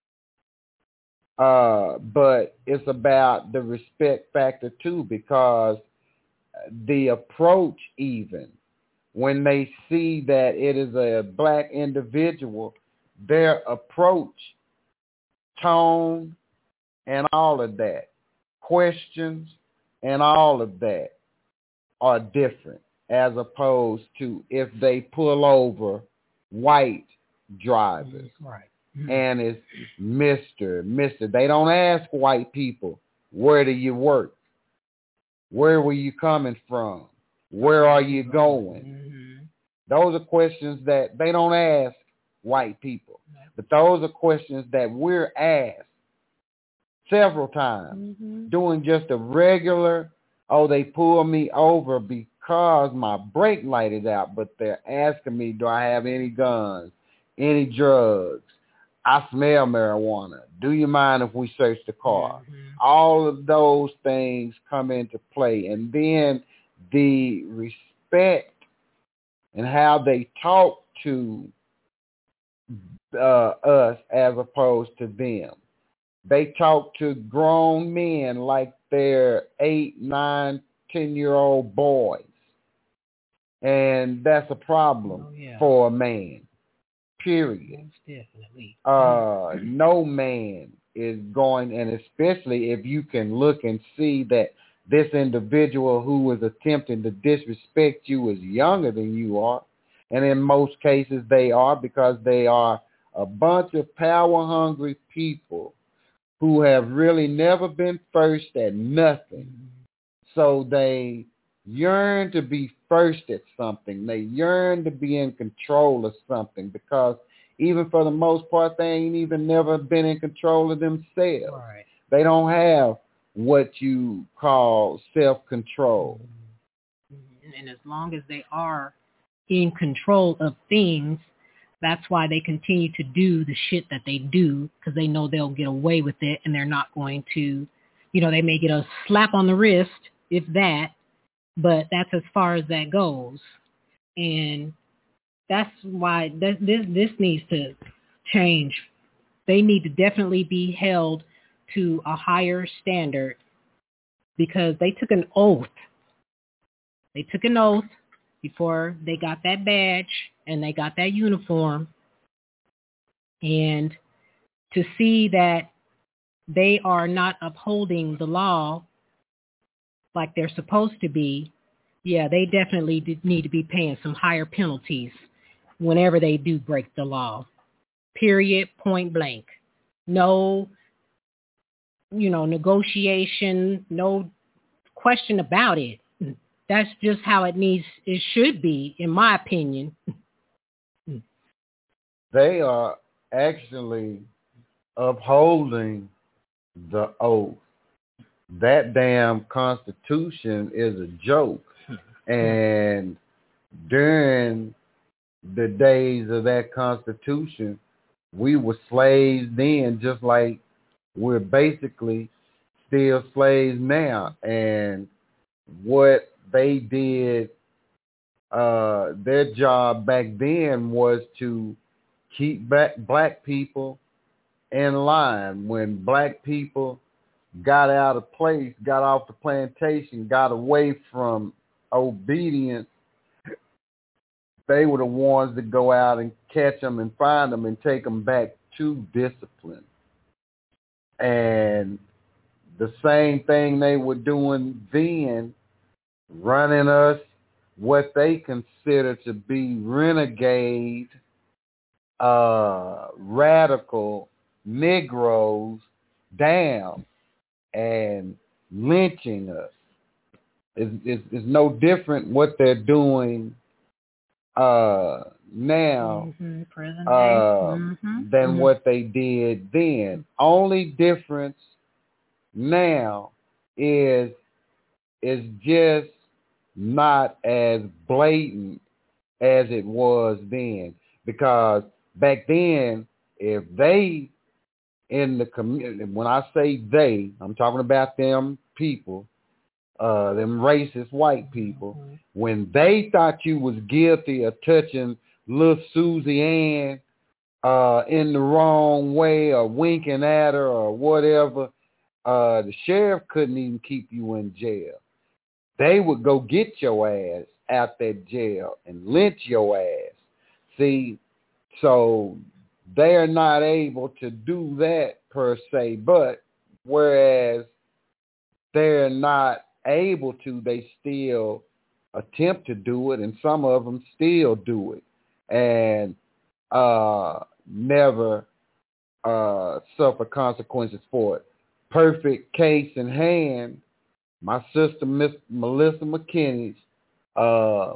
Uh, but it's about the respect factor too, because the approach, even when they see that it is a black individual, their approach, tone, and all of that, questions and all of that are different as opposed to if they pull over white drivers. Right. And it's Mister, Mister They don't ask white people, where do you work? Where were you coming from? Where are you going? Mm-hmm. Those are questions that they don't ask white people. But those are questions that we're asked several times, mm-hmm. doing just a regular, oh, they pull me over because my brake light is out, but they're asking me, do I have any guns, any drugs? I smell marijuana. Do you mind if we search the car? Mm-hmm. All of those things come into play. And then the respect and how they talk to uh, us as opposed to them. They talk to grown men like they're eight, nine, ten-year-old boys. And that's a problem oh, yeah. for a man. Period. Most definitely. Uh, no man is going, and especially if you can look and see that this individual who was attempting to disrespect you is younger than you are, and in most cases they are, because they are a bunch of power-hungry people who have really never been first at nothing. So they yearn to be first at something. They yearn to be in control of something, because even for the most part, they ain't even never been in control of themselves. Right. They don't have what you call self-control. And as long as they are in control of things. That's why they continue to do the shit that they do, because they know they'll get away with it, and they're not going to, you know, they may get a slap on the wrist, if that, but that's as far as that goes. And that's why th- this this needs to change. They need to definitely be held to a higher standard, because they took an oath. They took an oath before they got that badge and they got that uniform. And to see that they are not upholding the law like they're supposed to be, yeah, they definitely need to be paying some higher penalties whenever they do break the law. Period, point blank. No, you know, negotiation, no question about it. That's just how it needs, it should be, in my opinion. They are actually upholding the oath. That damn Constitution is a joke. And during the days of that Constitution, we were slaves then, just like we're basically still slaves now. And what they did, uh, their job back then was to keep back black people in line. When black people got out of place, got off the plantation, got away from obedience, they were the ones that go out and catch them and find them and take them back to discipline. And the same thing they were doing then, running us what they consider to be renegade, uh, radical Negroes down and lynching us. It's, it's, it's no different what they're doing uh, now mm-hmm. Prison uh, mm-hmm. than mm-hmm. what they did then. Only difference now is is just not as blatant as it was then. Because back then, if they in the community, when I say they, I'm talking about them people, uh, them racist white people, mm-hmm. when they thought you was guilty of touching little Susie Ann uh, in the wrong way or winking at her or whatever, uh, the sheriff couldn't even keep you in jail. They would go get your ass out that jail and lynch your ass. See, so they're not able to do that per se, but whereas they're not able to, they still attempt to do it, and some of them still do it and uh, never uh, suffer consequences for it. Perfect case in hand, my sister, Miss Melissa McKinney, uh,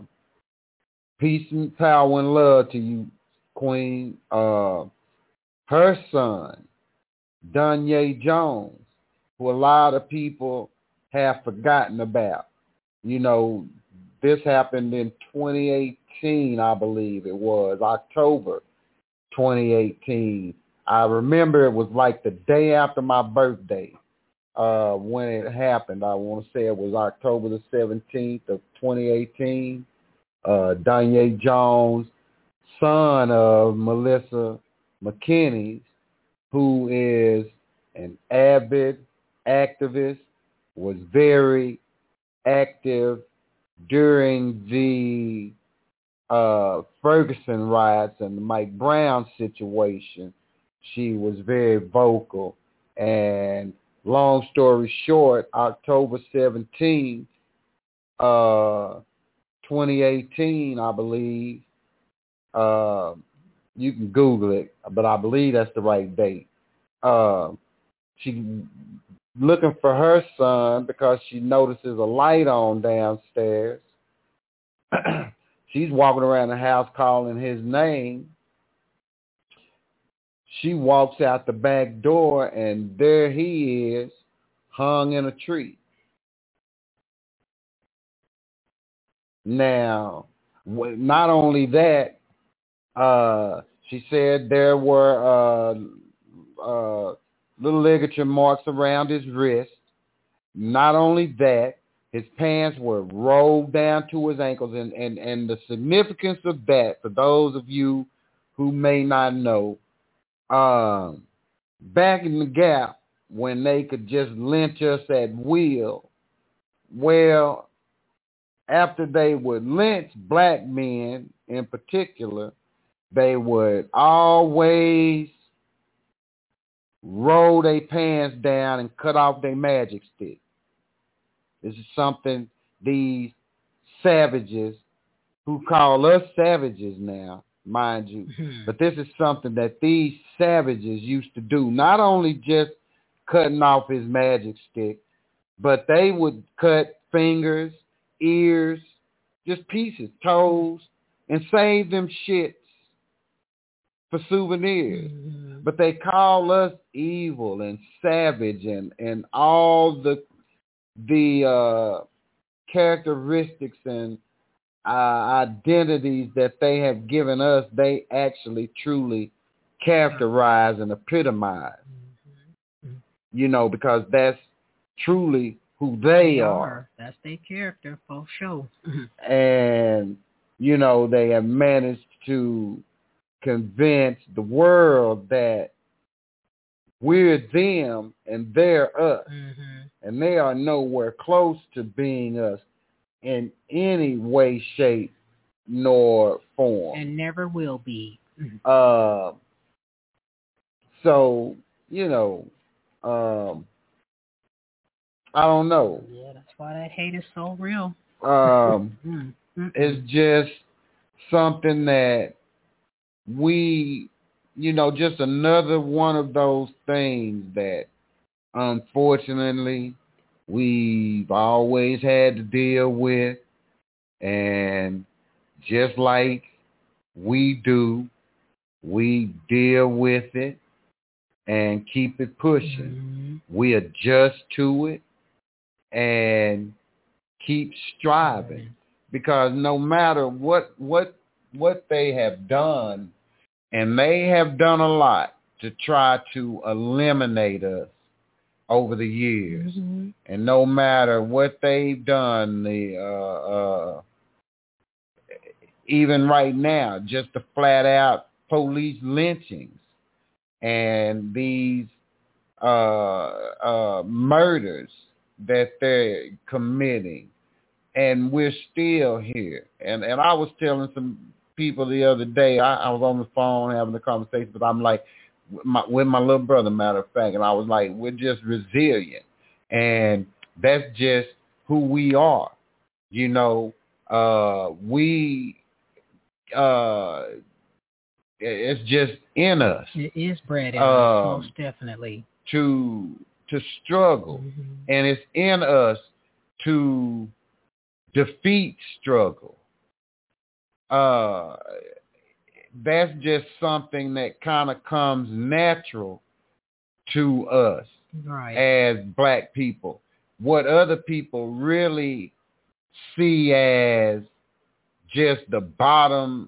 peace and power and love to you, Queen. Uh, her son, Danye Jones, who a lot of people have forgotten about. You know, this happened in twenty eighteen, I believe it was, October twenty eighteen. I remember it was like the day after my birthday. Uh, when it happened, I want to say it was October the seventeenth of twenty eighteen. Uh, Danye Jones, son of Melissa McKinney, who is an avid activist, was very active during the uh, Ferguson riots and the Mike Brown situation. She was very vocal, and long story short, October seventeenth, uh, twenty eighteen, I believe. Uh, you can Google it, but I believe that's the right date. Uh, she looking for her son because she notices a light on downstairs. She's walking around the house calling his name. She walks out the back door, and there he is, hung in a tree. Now, not only that, uh, she said there were uh, uh, little ligature marks around his wrist. Not only that, his pants were rolled down to his ankles, and, and, and the significance of that, for those of you who may not know, um, back in the Gap, when they could just lynch us at will, well, after they would lynch black men in particular, they would always roll their pants down and cut off their magic stick. This is something these savages, who call us savages now, mind you, but this is something that these savages used to do. Not only just cutting off his magic stick, but they would cut fingers, ears, just pieces, toes, and save them shits for souvenirs. Mm-hmm. But they call us evil and savage and, and all the the uh, characteristics and uh, identities that they have given us, they actually truly characterize and epitomize. Mm-hmm. You know, because that's truly who they, they are. are. That's their character for sure. And, you know, they have managed to convince the world that we're them and they're us. Mm-hmm. And they are nowhere close to being us in any way, shape, nor form. And never will be. Uh, so, you know, um, I don't know. Yeah, that's why that hate is so real. Um, mm-hmm. It's just something that we, you know, just another one of those things that unfortunately we've always had to deal with. And just like we do, we deal with it and keep it pushing. Mm-hmm. We adjust to it and keep striving. Mm-hmm. Because no matter what what what they have done, and they have done a lot to try to eliminate us over the years. Mm-hmm. And no matter what they've done, the uh, uh, even right now, just the flat out police lynchings and these uh, uh, murders that they're committing, and we're still here. And and I was telling some people the other day, I, I was on the phone having a conversation, but I'm like, my, with my little brother, matter of fact, and I was like, we're just resilient. And that's just who we are. You know, uh, we, uh, it's just in us. It is bred in um, us, most definitely. To, to struggle. Mm-hmm. And it's in us to defeat struggle. Uh, that's just something that kind of comes natural to us, right, as black people. What other people really see as just the bottom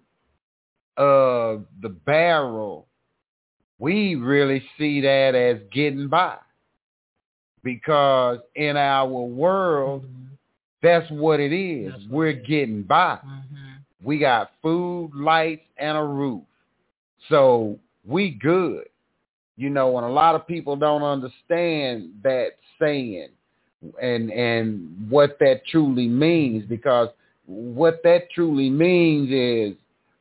of the barrel, we really see that as getting by. Because in our world, mm-hmm. that's what it is. That's We're it is. getting by. Mm-hmm. We got food, lights, and a roof. So we good. You know, and a lot of people don't understand that saying and and what that truly means, because what that truly means is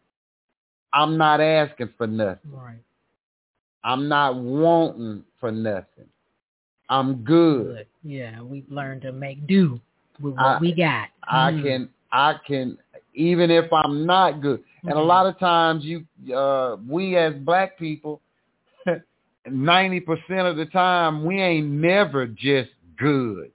I'm not asking for nothing. Right. I'm not wanting for nothing. I'm good. good. Yeah, we've learned to make do with what I, we got. I mm. can, I can, even if I'm not good. Mm-hmm. And a lot of times you, uh, we as black people, ninety percent of the time, we ain't never just good.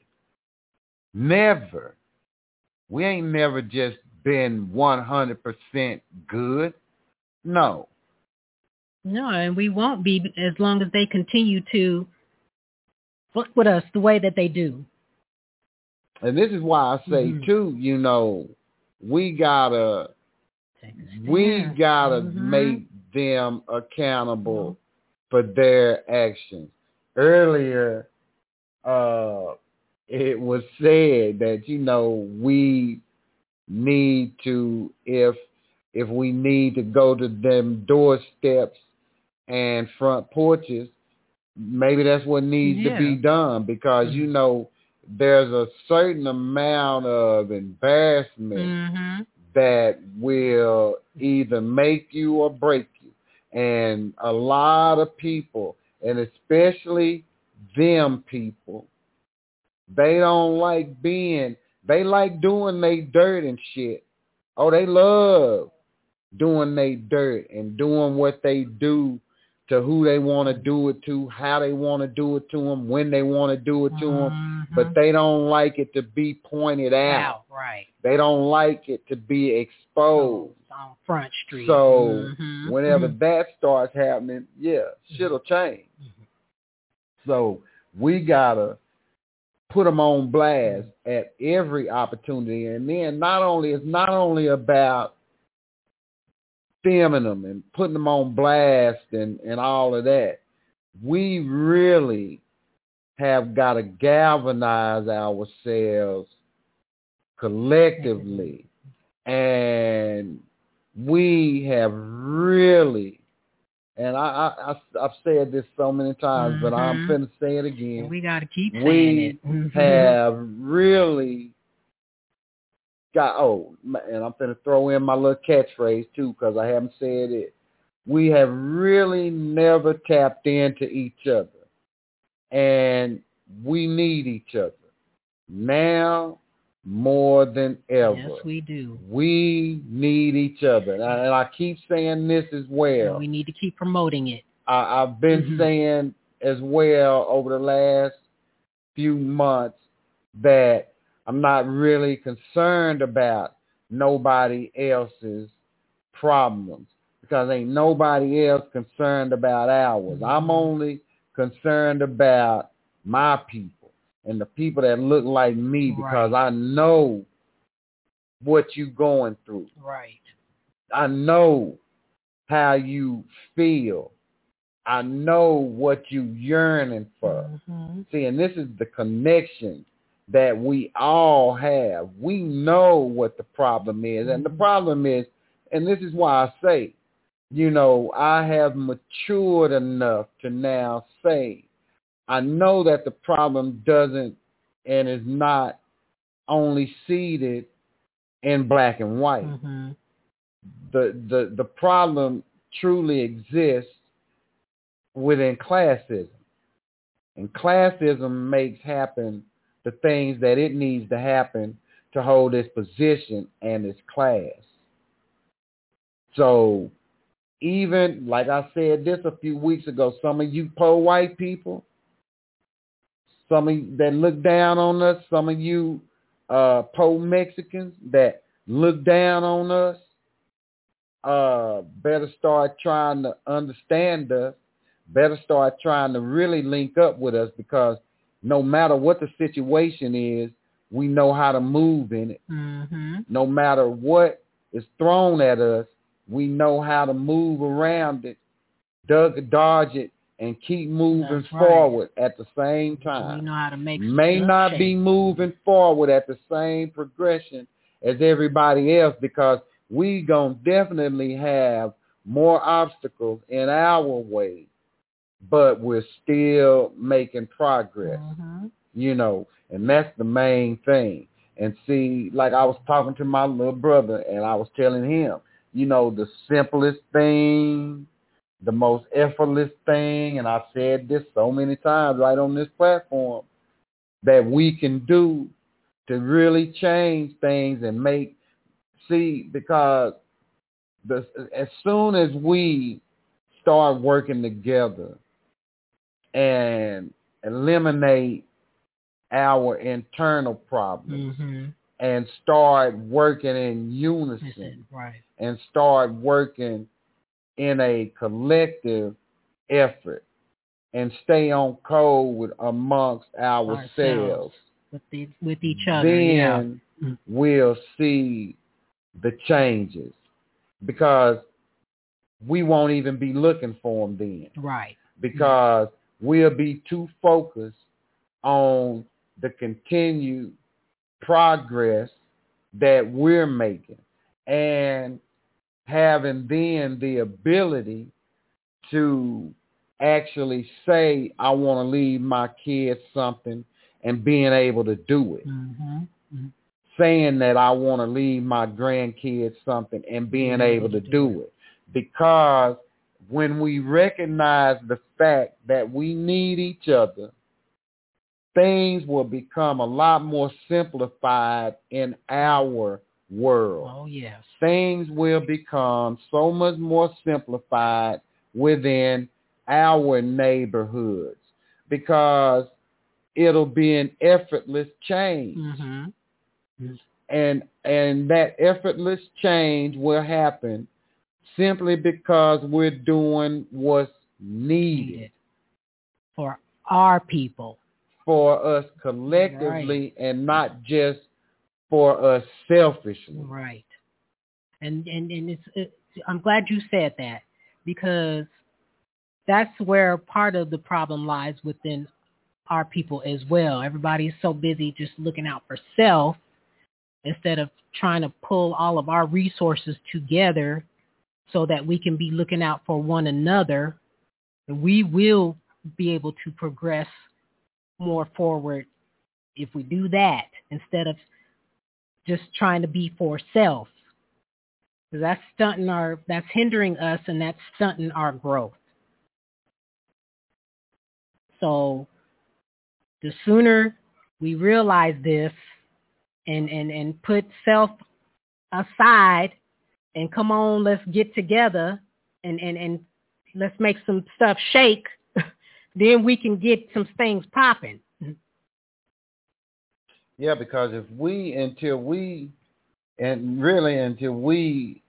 Never. We ain't never just been one hundred percent good. No. No, and we won't be as long as they continue to fuck with us the way that they do. And this is why I say, mm-hmm. too, you know, we gotta We gotta mm-hmm. make them accountable mm-hmm. for their actions. Earlier, uh, it was said that, you know, we need to, if if we need to go to them doorsteps and front porches, maybe that's what needs yeah. to be done, because, mm-hmm. you know, there's a certain amount of embarrassment mm-hmm. that will either make you or break you. And a lot of people, and especially them people, they don't like being, they like doing they dirt and shit. Oh, they love doing they dirt and doing what they do to who they want to do it to, how they want to do it to them, when they want to do it to mm-hmm. them, but they don't like it to be pointed out. out right. They don't like it to be exposed. So, on Front Street. So mm-hmm. whenever mm-hmm. that starts happening, yeah, shit'll change. Mm-hmm. So we gotta put them on blast at every opportunity, and then not only it's not only about filming them and putting them on blast and, and all of that. We really have got to galvanize ourselves collectively, and we have really, and I, I, I, I've said this so many times, mm-hmm. but I'm finna say it again. And we got to keep saying we it. Mm-hmm. have really got, oh, and I'm finna throw in my little catchphrase too, because I haven't said it. We have really never tapped into each other, and we need each other now more than ever. Yes, we do. We need each other, and I, and I keep saying this as well. And we need to keep promoting it. I, I've been mm-hmm. saying as well over the last few months that I'm not really concerned about nobody else's problems, because ain't nobody else concerned about ours. Mm-hmm. I'm only concerned about my people and the people that look like me, because right. I know what you going through. Right. I know how you feel. I know what you yearning for. Mm-hmm. See, and this is the connection that we all have. We know what the problem is. And the problem is, and this is why I say, you know, I have matured enough to now say, I know that the problem doesn't and is not only seated in black and white. Mm-hmm. The, the, the problem truly exists within classism. And classism makes happen the things that it needs to happen to hold its position and its class. So even, like I said this a few weeks ago, some of you poor white people, some of you that look down on us, some of you uh, poor Mexicans that look down on us, uh, better start trying to understand us, better start trying to really link up with us, because no matter what the situation is, we know how to move in it. Mm-hmm. No matter what is thrown at us, we know how to move around it, dug, dodge it, and keep moving That's forward right. at the same time. We know how to make May not be moving forward at the same progression as everybody else, because we gonna definitely have more obstacles in our way, but we're still making progress, mm-hmm. you know, and that's the main thing. And see, like I was talking to my little brother, and I was telling him, you know, the simplest thing, the most effortless thing, and I've said this so many times right on this platform, that we can do to really change things and make, see, because the, as soon as we start working together and eliminate our internal problems, mm-hmm. and start working in unison, right. and start working in a collective effort, and stay on code with amongst ourselves, ourselves with, the, with each other, then yeah. we'll see the changes. because we won't even be looking for them then. Right. Because we'll be too focused on the continued progress that we're making and having then the ability to actually say, I want to leave my kids something and being able to do it. Mm-hmm. Mm-hmm. Saying that I want to leave my grandkids something and being mm-hmm. able to do it. Because when we recognize the fact that we need each other, things will become a lot more simplified in our world. Oh, yes. Things will become so much more simplified within our neighborhoods because it'll be an effortless change. Mm-hmm. And and that effortless change will happen simply because we're doing what's needed. needed. For our people. For us collectively right. and not just for us selfishly. Right. And and, and it's, it's I'm glad you said that because that's where part of the problem lies within our people as well. Everybody's so busy just looking out for self instead of trying to pull all of our resources together so that we can be looking out for one another. And we will be able to progress more forward if we do that instead of just trying to be for self. Because that's stunting our, that's hindering us and that's stunting our growth. So the sooner we realize this and, and, and put self aside and come on, let's get together and, and, and let's make some stuff shake, then we can get some things popping. Yeah, because if we, until we, and really until we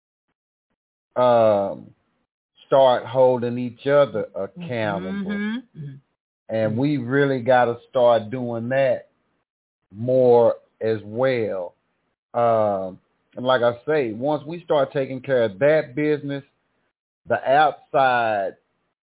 um, start holding each other accountable, mm-hmm. and we really got to start doing that more as well. Um, and like I say, once we start taking care of that business, the outside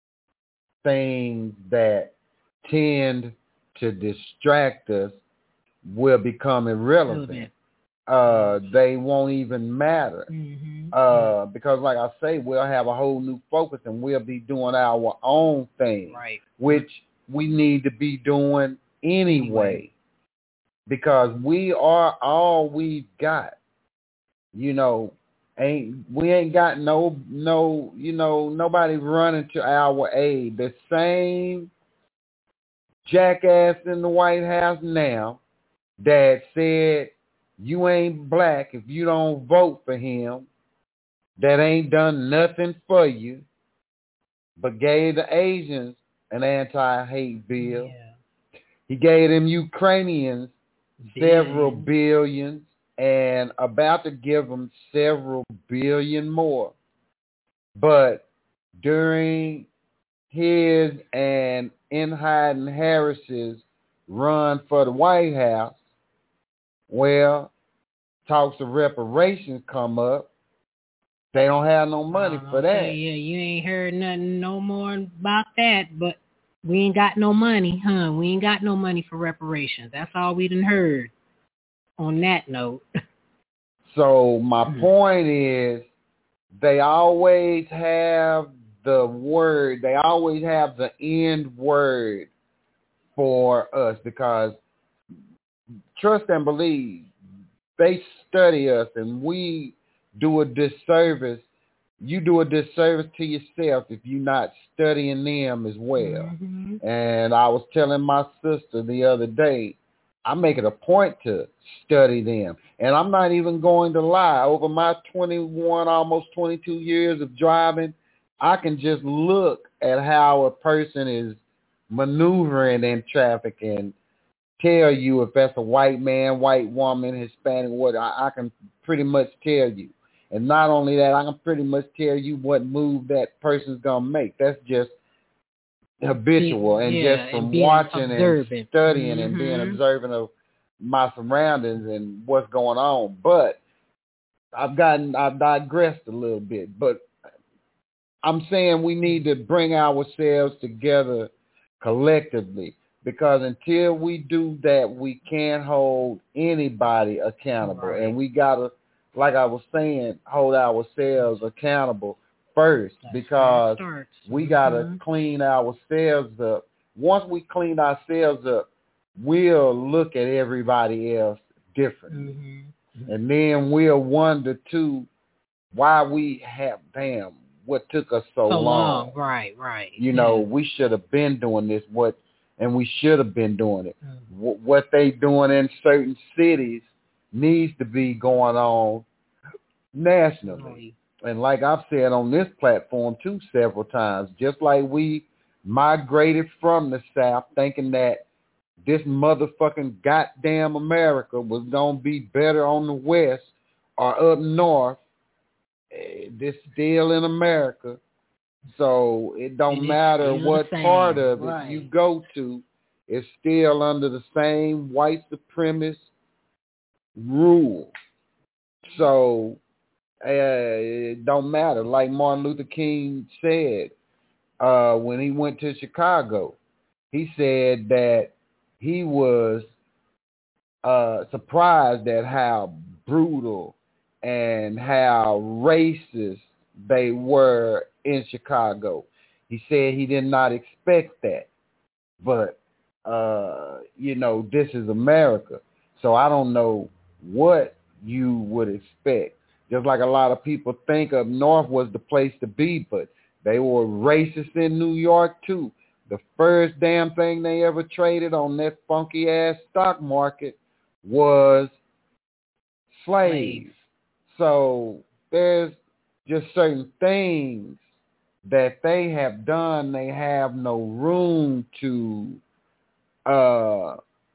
things that tend to distract us will become irrelevant. Uh, they won't even matter. Mm-hmm. Uh, because like I say, we'll have a whole new focus and we'll be doing our own thing, right. which we need to be doing anyway, because we are all we've got. You know, ain't we ain't got no no you know nobody running to our aid. The same jackass in the White House now that said you ain't black if you don't vote for him, that ain't done nothing for you, but gave the Asians an anti-hate bill. Yeah. He gave them Ukrainians several billions and about to give them several billion more. But during his and Enhiden Harris's run for the White House, well, talks of reparations come up. They don't have no money uh, for that. Okay, yeah, you ain't heard nothing no more about that, but we ain't got no money, huh? We ain't got no money for reparations. That's all we done heard on that note. So my point is, they always have the word, they always have the end word for us, because trust and believe, they study us and we do a disservice. You do a disservice to yourself if you're not studying them as well. Mm-hmm. And I was telling my sister the other day, I make it a point to study them. And I'm not even going to lie. Over my twenty-one, almost twenty-two years of driving, I can just look at how a person is maneuvering in traffic and tell you if that's a white man, white woman, Hispanic, what I, I can pretty much tell you. And not only that, I can pretty much tell you what move that person's going to make. That's just habitual and yeah, just from and watching observant. and studying Mm-hmm. and being observant of my surroundings and what's going on. But I've gotten, I've digressed a little bit, but I'm saying we need to bring ourselves together collectively, because until we do that, we can't hold anybody accountable. Right. And we got to, like I was saying, hold ourselves accountable first. That's because we got to mm-hmm. clean ourselves up. Once we clean ourselves up, we'll look at everybody else differently. Mm-hmm. And then we'll wonder, too, why we have, damn, what took us so, so long. long. Right, right. You know, yeah. we should have been doing this, what, and we should have been doing it. Mm-hmm. W- what they doing in certain cities needs to be going on nationally. Mm-hmm. And like I've said on this platform, too, several times, just like we migrated from the South thinking that this motherfucking goddamn America was going to be better on the West or up North, this still in America. So it don't it matter what part of it right. you go to, it's still under the same white supremacist rule. So uh, it don't matter. Like Martin Luther King said uh, when he went to Chicago, he said that he was uh, surprised at how brutal and how racist they were in Chicago. He said he did not expect that. But, uh, you know, this is America. So I don't know what you would expect. Just like a lot of people think up north was the place to be, but they were racist in New York too. The first damn thing they ever traded on that funky ass stock market was slaves. slaves. So there's just certain things that they have done, they have no room to uh,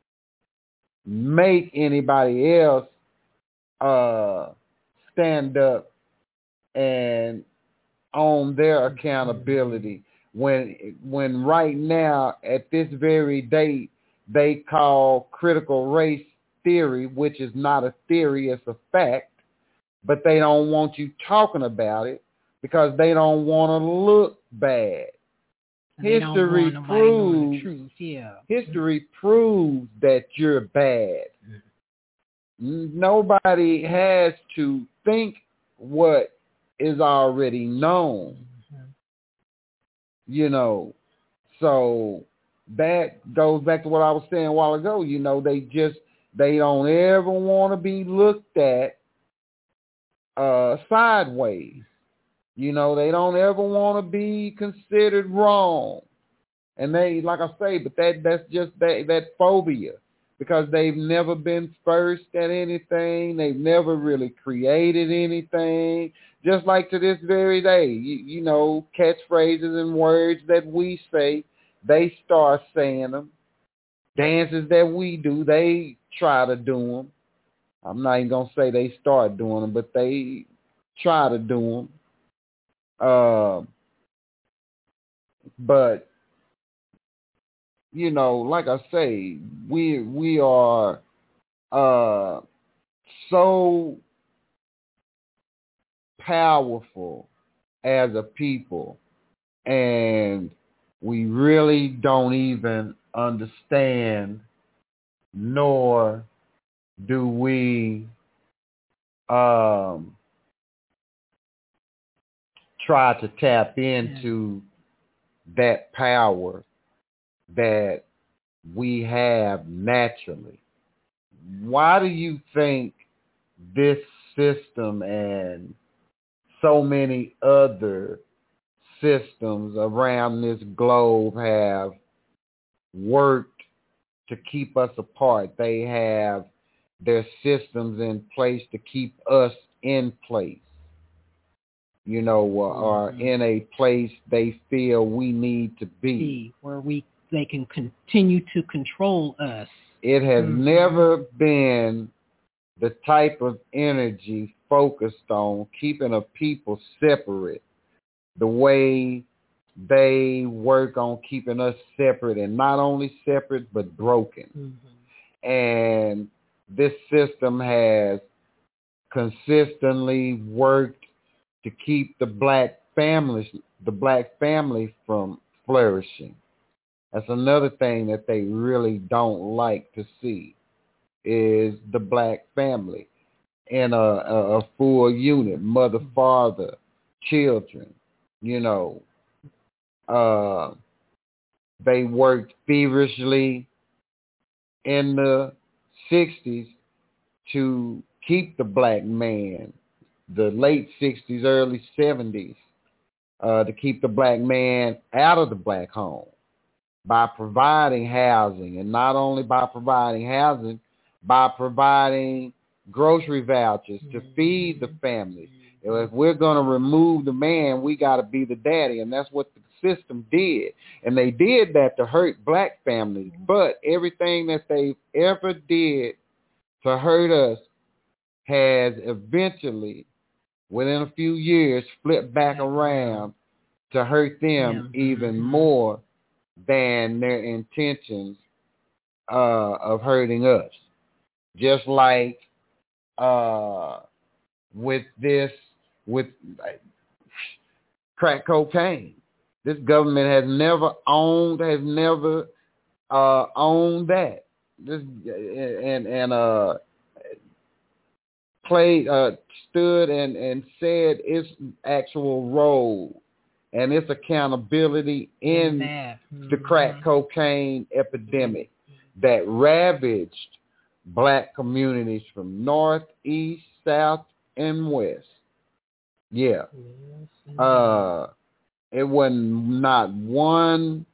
make anybody else uh, stand up and own their accountability. When when right now, at this very date, they call critical race theory, which is not a theory, it's a fact, but they don't want you talking about it because they don't want to look bad. History proves, truth, yeah. history proves that you're bad. Mm-hmm. Nobody has to think what is already known. Mm-hmm. You know, so that goes back to what I was saying a while ago. You know, they just, they don't ever want to be looked at uh, sideways. You know, they don't ever want to be considered wrong. And they, like I say, but that that's just that, that phobia, because they've never been first at anything. They've never really created anything. Just like to this very day, you, you know, catchphrases and words that we say, they start saying them. Dances that we do, they try to do them. I'm not even going to say they start doing them, but they try to do them. Uh, but, you know, like I say, we we are uh, so powerful as a people, and we really don't even understand, nor do we um, try to tap into that power that we have naturally. Why do you think this system and so many other systems around this globe have worked to keep us apart? They have their systems in place to keep us in place, you know, or mm-hmm. in a place they feel we need to be. Where we they can continue to control us. It has mm-hmm. never been the type of energy focused on keeping a people separate the way they work on keeping us separate, and not only separate, but broken. Mm-hmm. And this system has consistently worked to keep the black families, the black family from flourishing. That's another thing that they really don't like to see is the black family in a, a, a full unit, mother, father, children, you know. Uh, they worked feverishly in the sixties to keep the black man, the late sixties, early seventies, uh, to keep the black man out of the black home by providing housing, and not only by providing housing, by providing grocery vouchers to feed the families. If we're going to remove the man, we got to be the daddy, and that's what the system did. And they did that to hurt black families, but everything that they ever did to hurt us has eventually, within a few years, flipped back around to hurt them yeah. even more than their intentions uh, of hurting us. Just like uh, with this, with like, crack cocaine. This government has never owned, has never uh, owned that. This and and uh, played, uh, stood and and said its actual role and its accountability in mm-hmm. the crack cocaine epidemic that ravaged black communities from north, east, south, and west. Yeah. Uh, it was not one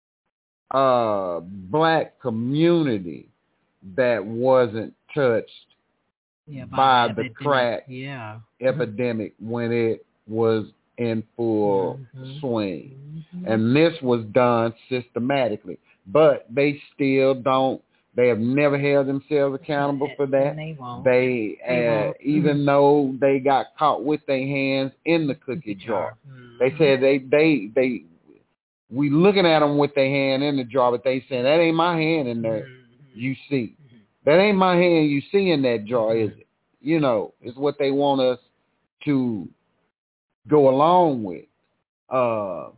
uh, black community that wasn't touched yeah, by, by the crack yeah. epidemic when it was in full mm-hmm. swing. Mm-hmm. And this was done systematically. But they still don't, they have never held themselves accountable for that. And they won't. They, they uh, won't. Even mm-hmm. though they got caught with their hands in the cookie jar. Mm-hmm. They said they, they, they, we looking at them with their hand in the jar, but they saying, that ain't my hand in there, mm-hmm. you see. Mm-hmm. That ain't my hand you see in that jar, mm-hmm. is it? You know, it's what they want us to go along with. Uh,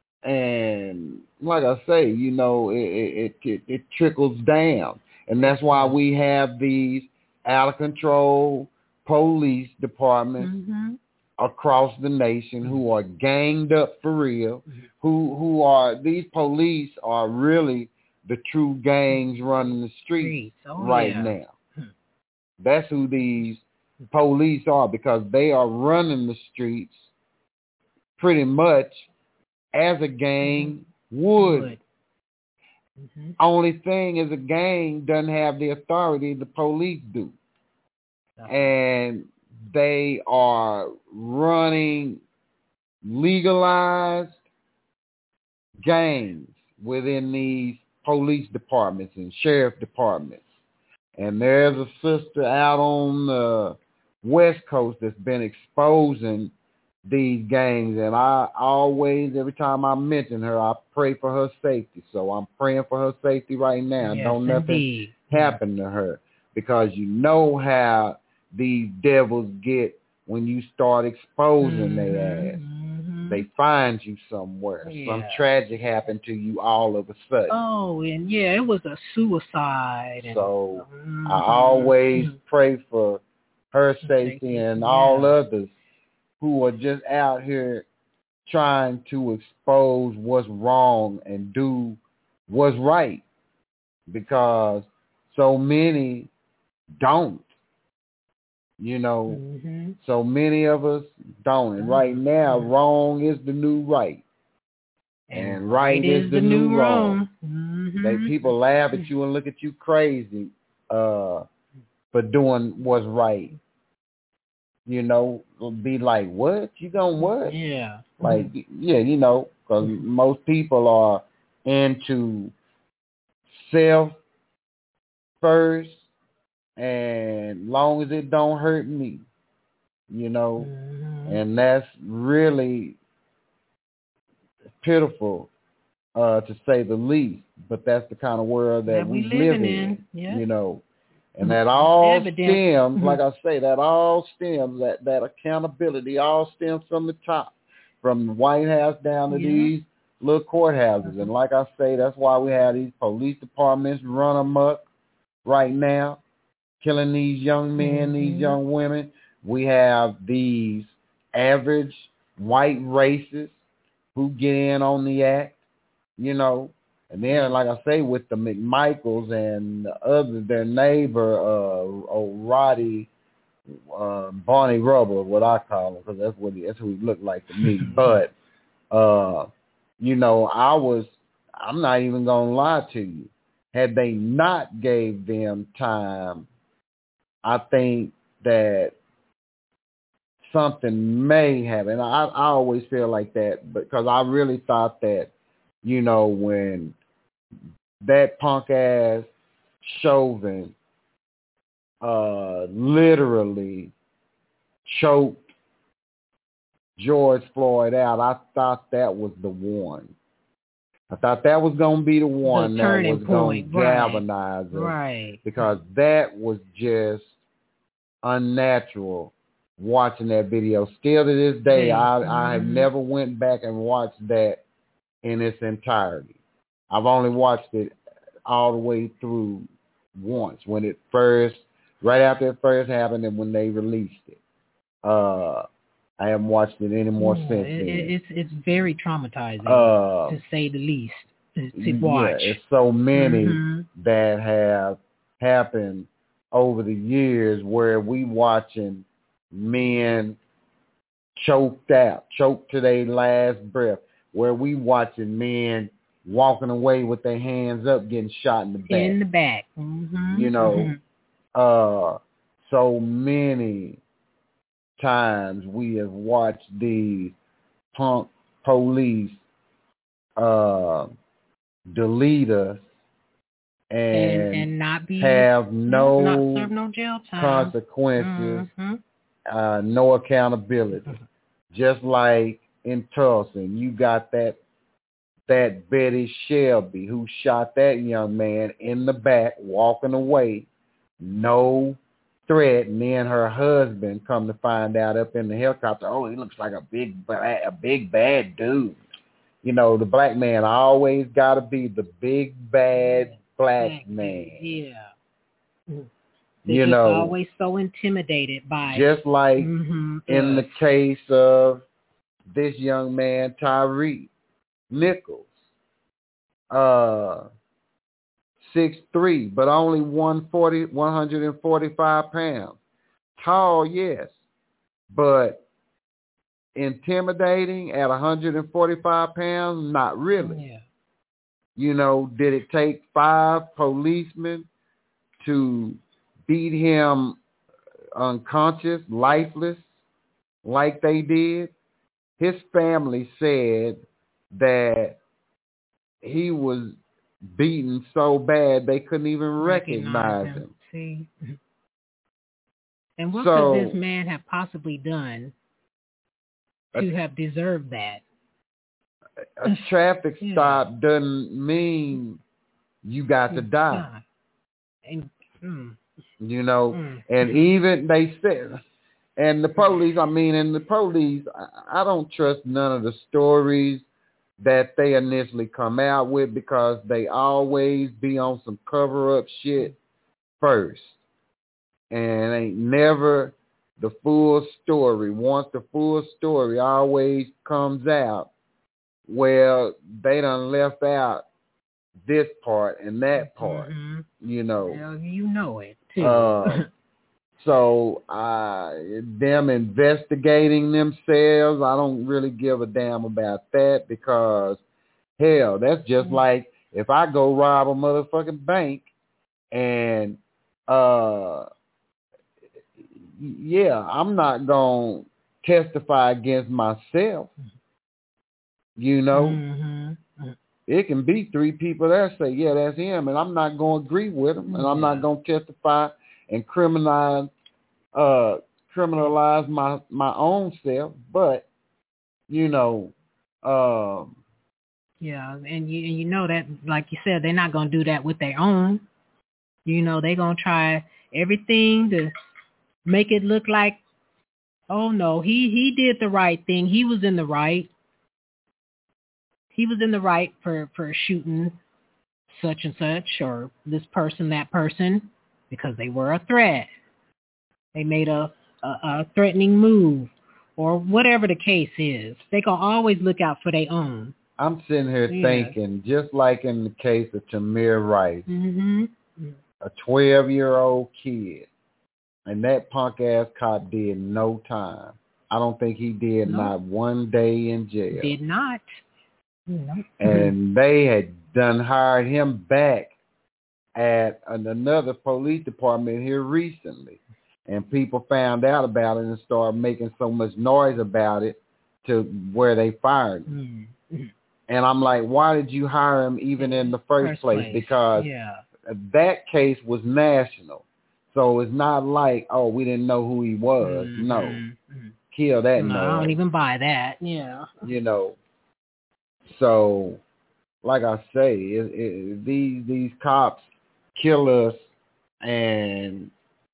and like I say, you know, it, it, it, it trickles down. And that's why we have these out of control police departments mm-hmm. across the nation who are ganged up for real, mm-hmm. who, who are, these police are really the true gangs running the streets oh, right yeah. now. Hmm. That's who these police are, because they are running the streets pretty much as a gang mm-hmm. would. would. Mm-hmm. Only thing is a gang doesn't have the authority the police do. Uh-huh. And they are running legalized gangs within these police departments and sheriff departments. And there's a sister out on the West Coast that's been exposing these gangs, and I always, every time I mention her, I pray for her safety. So I'm praying for her safety right now. Yes, Don't nothing indeed. happen to her, because you know how these devils get when you start exposing mm-hmm. their ass. Mm-hmm. They find you somewhere. Yeah. Some tragic happened to you all of a sudden. Oh, and yeah, it was a suicide. So and, I always mm-hmm. pray for her safety and yeah. all others who are just out here trying to expose what's wrong and do what's right, because so many don't. You know, mm-hmm. so many of us don't. And right now, wrong is the new right. And, and right is, is the, the new, new wrong. wrong. Mm-hmm. They, people laugh at you and look at you crazy uh, for doing what's right. You know, be like, what? You gonna what? Yeah. Like, yeah, you know, because most people are into self first, and long as it don't hurt me, you know, mm-hmm. and that's really pitiful, uh, to say the least. But that's the kind of world that, that we, we live in, in. Yeah. You know, And that all Evidence. stems, Mm-hmm. like I say, that all stems, that, that accountability all stems from the top, from the White House down to Yeah. these little courthouses. Mm-hmm. And like I say, that's why we have these police departments run amok right now, killing these young men, mm-hmm. these young women. We have these average white racists who get in on the act, you know. And then, like I say, with the McMichaels and the others, their neighbor, uh, oh, Roddy, uh, Barney Rubble, what I call him, because that's what he, that's who he looked like to me. But, uh, you know, I was, I'm not even going to lie to you. Had they not gave them time, I think that something may happen. I, I always feel like that because I really thought that, you know, when that punk ass Chauvin uh, literally choked George Floyd out, I thought that was the one. I thought that was going to be the one the that was going to galvanize us. Right. Because that was just unnatural watching that video. Still to this day, Yeah. I, Mm-hmm. I have never went back and watched that in its entirety. I've only watched it all the way through once when it first, right after it first happened and when they released it. Uh, I haven't watched it anymore yeah, since it, then. It's it's very traumatizing, uh, to say the least, to, to watch. Yeah, it's so many mm-hmm. that have happened over the years where we watching men choked out, choked to their last breath, where we watching men walking away with their hands up, getting shot in the back. In the back. Mm-hmm. You know, mm-hmm. uh, so many times we have watched these punk police uh, delete us and, and, and not be, have no, not serve no jail time. consequences, mm-hmm. uh, no accountability. Mm-hmm. Just like in Tulsa, you got that that Betty Shelby who shot that young man in the back, walking away, no threat, and then her husband come to find out up in the helicopter, oh, he looks like a big bad, a big bad dude. You know, the black man always got to be the big bad black, black man. Yeah. They're you just know, always so intimidated by just like mm-hmm, in the case of this young man, Tyree Nichols, uh, six three, but only one forty, one hundred forty-five pounds. Tall, yes, but intimidating at one hundred forty-five pounds, not really. Yeah. You know, did it take five policemen to beat him unconscious, lifeless, like they did? His family said that he was beaten so bad they couldn't even recognize, recognize him. him. See? And what so, could this man have possibly done to a, have deserved that? A traffic yeah. stop doesn't mean you got to die. And, mm, you know, mm, and mm. even they said, and the police, I mean, and the police, I, I don't trust none of the stories that they initially come out with because they always be on some cover-up shit first. And ain't never the full story. Once the full story always comes out, well, they done left out this part and that part, mm-hmm. you know. Well, you know it, too. Uh, so uh, them investigating themselves, I don't really give a damn about that because, hell, that's just mm-hmm. like if I go rob a motherfucking bank and, uh, yeah, I'm not going to testify against myself. You know, mm-hmm. it can be three people there say, yeah, that's him, and I'm not going to agree with him, and yeah. I'm not going to testify and criminalize, uh, criminalize my, my own self, but, you know, um, yeah, and you, and you know that, like you said, they're not going to do that with their own. You know, they're going to try everything to make it look like, oh no, he, he did the right thing. He was in the right. He was in the right for, for shooting such and such or this person, that person, because they were a threat. They made a, a, a threatening move or whatever the case is. They can always look out for their own. I'm sitting here yeah. thinking, just like in the case of Tamir Rice, mm-hmm. a twelve-year-old kid, and that punk-ass cop did no time. I don't think he did nope. not one day in jail. Did not. Nope. And they had done hired him back at an, another police department here recently. And people found out about it and started making so much noise about it to where they fired him. Mm-hmm. And I'm like, why did you hire him even in the first, first place? place? Because yeah. that case was national. So it's not like, oh, we didn't know who he was. Mm-hmm. No. Mm-hmm. Kill that no, noise. I don't even buy that. Yeah. You know. So, like I say, it, it, these these cops kill us, and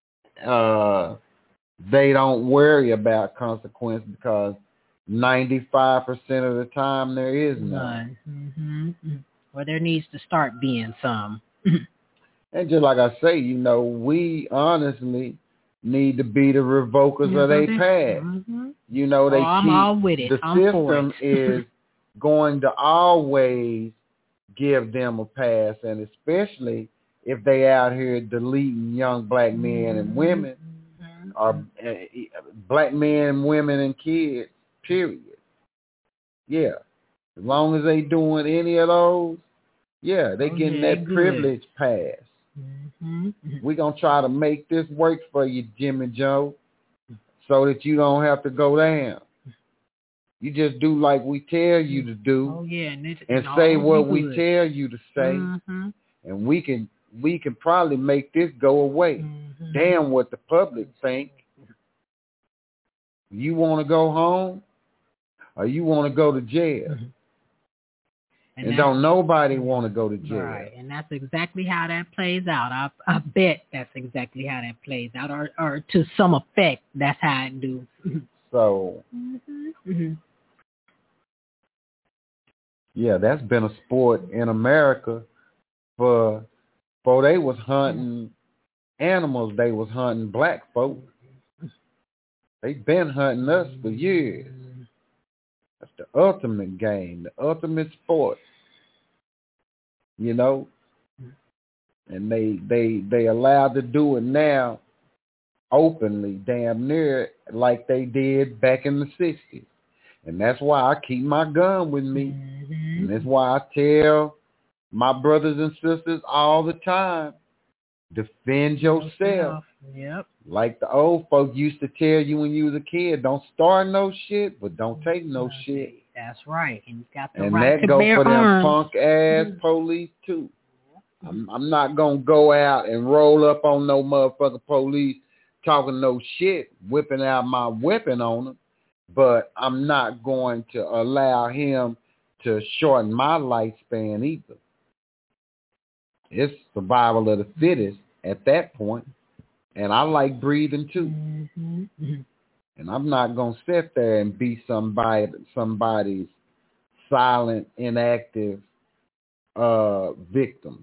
uh, they don't worry about consequence because ninety-five percent of the time there is none. none. Mm-hmm. Well, there needs to start being some. And just like I say, you know, we honestly need to be the revokers mm-hmm. of their past. Mm-hmm. You know, they oh, I'm keep all with it. the I'm system for it. is going to always give them a pass, and especially if they out here deleting young black men and women, mm-hmm. or uh, black men and women and kids, period. Yeah. As long as they doing any of those, yeah, they oh, getting yeah, that good. privilege pass. Mm-hmm. We're going to try to make this work for you, Jimmy Joe, so that you don't have to go down. You just do like we tell you to do, oh, yeah, and, it, and and say what good. we tell you to say, mm-hmm. and we can we can probably make this go away. Mm-hmm. Damn what the public think. You want to go home, or you want to go to jail? Mm-hmm. And, and don't nobody want to go to jail. Right, and that's exactly how that plays out. I, I bet that's exactly how that plays out, or, or to some effect, that's how it do. So, mm-hmm. Mm-hmm. yeah, that's been a sport in America for, for they was hunting animals, they was hunting black folk. They've been hunting us for years. That's the ultimate game, the ultimate sport. You know? And they they they allowed to do it now openly, damn near like they did back in the sixties. And that's why I keep my gun with me. Mm-hmm. And that's why I tell my brothers and sisters all the time, defend yourself. Yep. Like the old folk used to tell you when you was a kid, don't start no shit, but don't take no shit. That's right. And you got the and right that to go bear for them arms. punk ass mm-hmm. police too. I'm, I'm not gonna go out and roll up on no motherfucking police talking no shit, whipping out my weapon on them, but I'm not going to allow him to shorten my lifespan either. It's survival of the fittest at that point. And I like breathing too. Mm-hmm. And I'm not going to sit there and be somebody, somebody's silent, inactive uh, victim.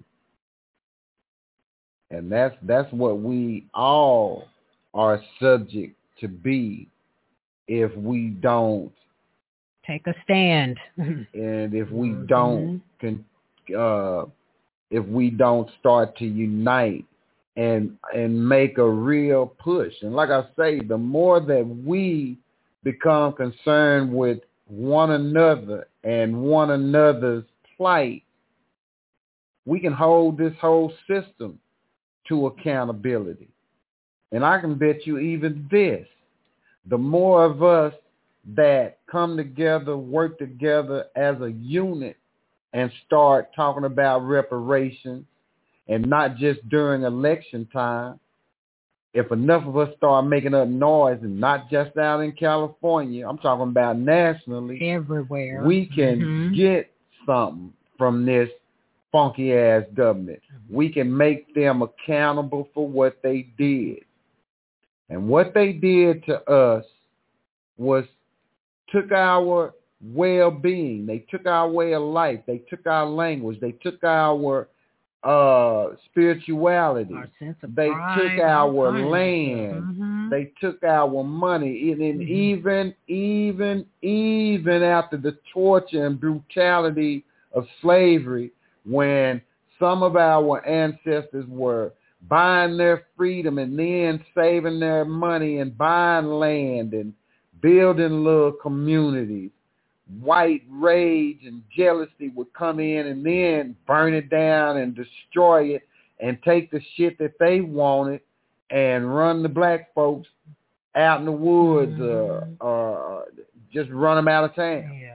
And that's that's what we all are subject to be if we don't take a stand. And if we mm-hmm. don't can, uh, if we don't start to unite and and make a real push. And like I say, the more that we become concerned with one another and one another's plight, we can hold this whole system to accountability. And I can bet you even this, the more of us that come together, work together as a unit and start talking about reparations, and not just during election time, if enough of us start making up noise, and not just out in California, I'm talking about nationally, everywhere, we can mm-hmm. get something from this funky ass government. We can make them accountable for what they did. And what they did to us was took our well-being. They took our way of life. They took our language. They took our uh, spirituality. Our sense of they pride, took our our land. Mm-hmm. They took our money. And then mm-hmm. even, even, even after the torture and brutality of slavery, when some of our ancestors were buying their freedom and then saving their money and buying land and building little communities, white rage and jealousy would come in and then burn it down and destroy it and take the shit that they wanted and run the black folks out in the woods mm-hmm. uh, or just run them out of town. Yeah.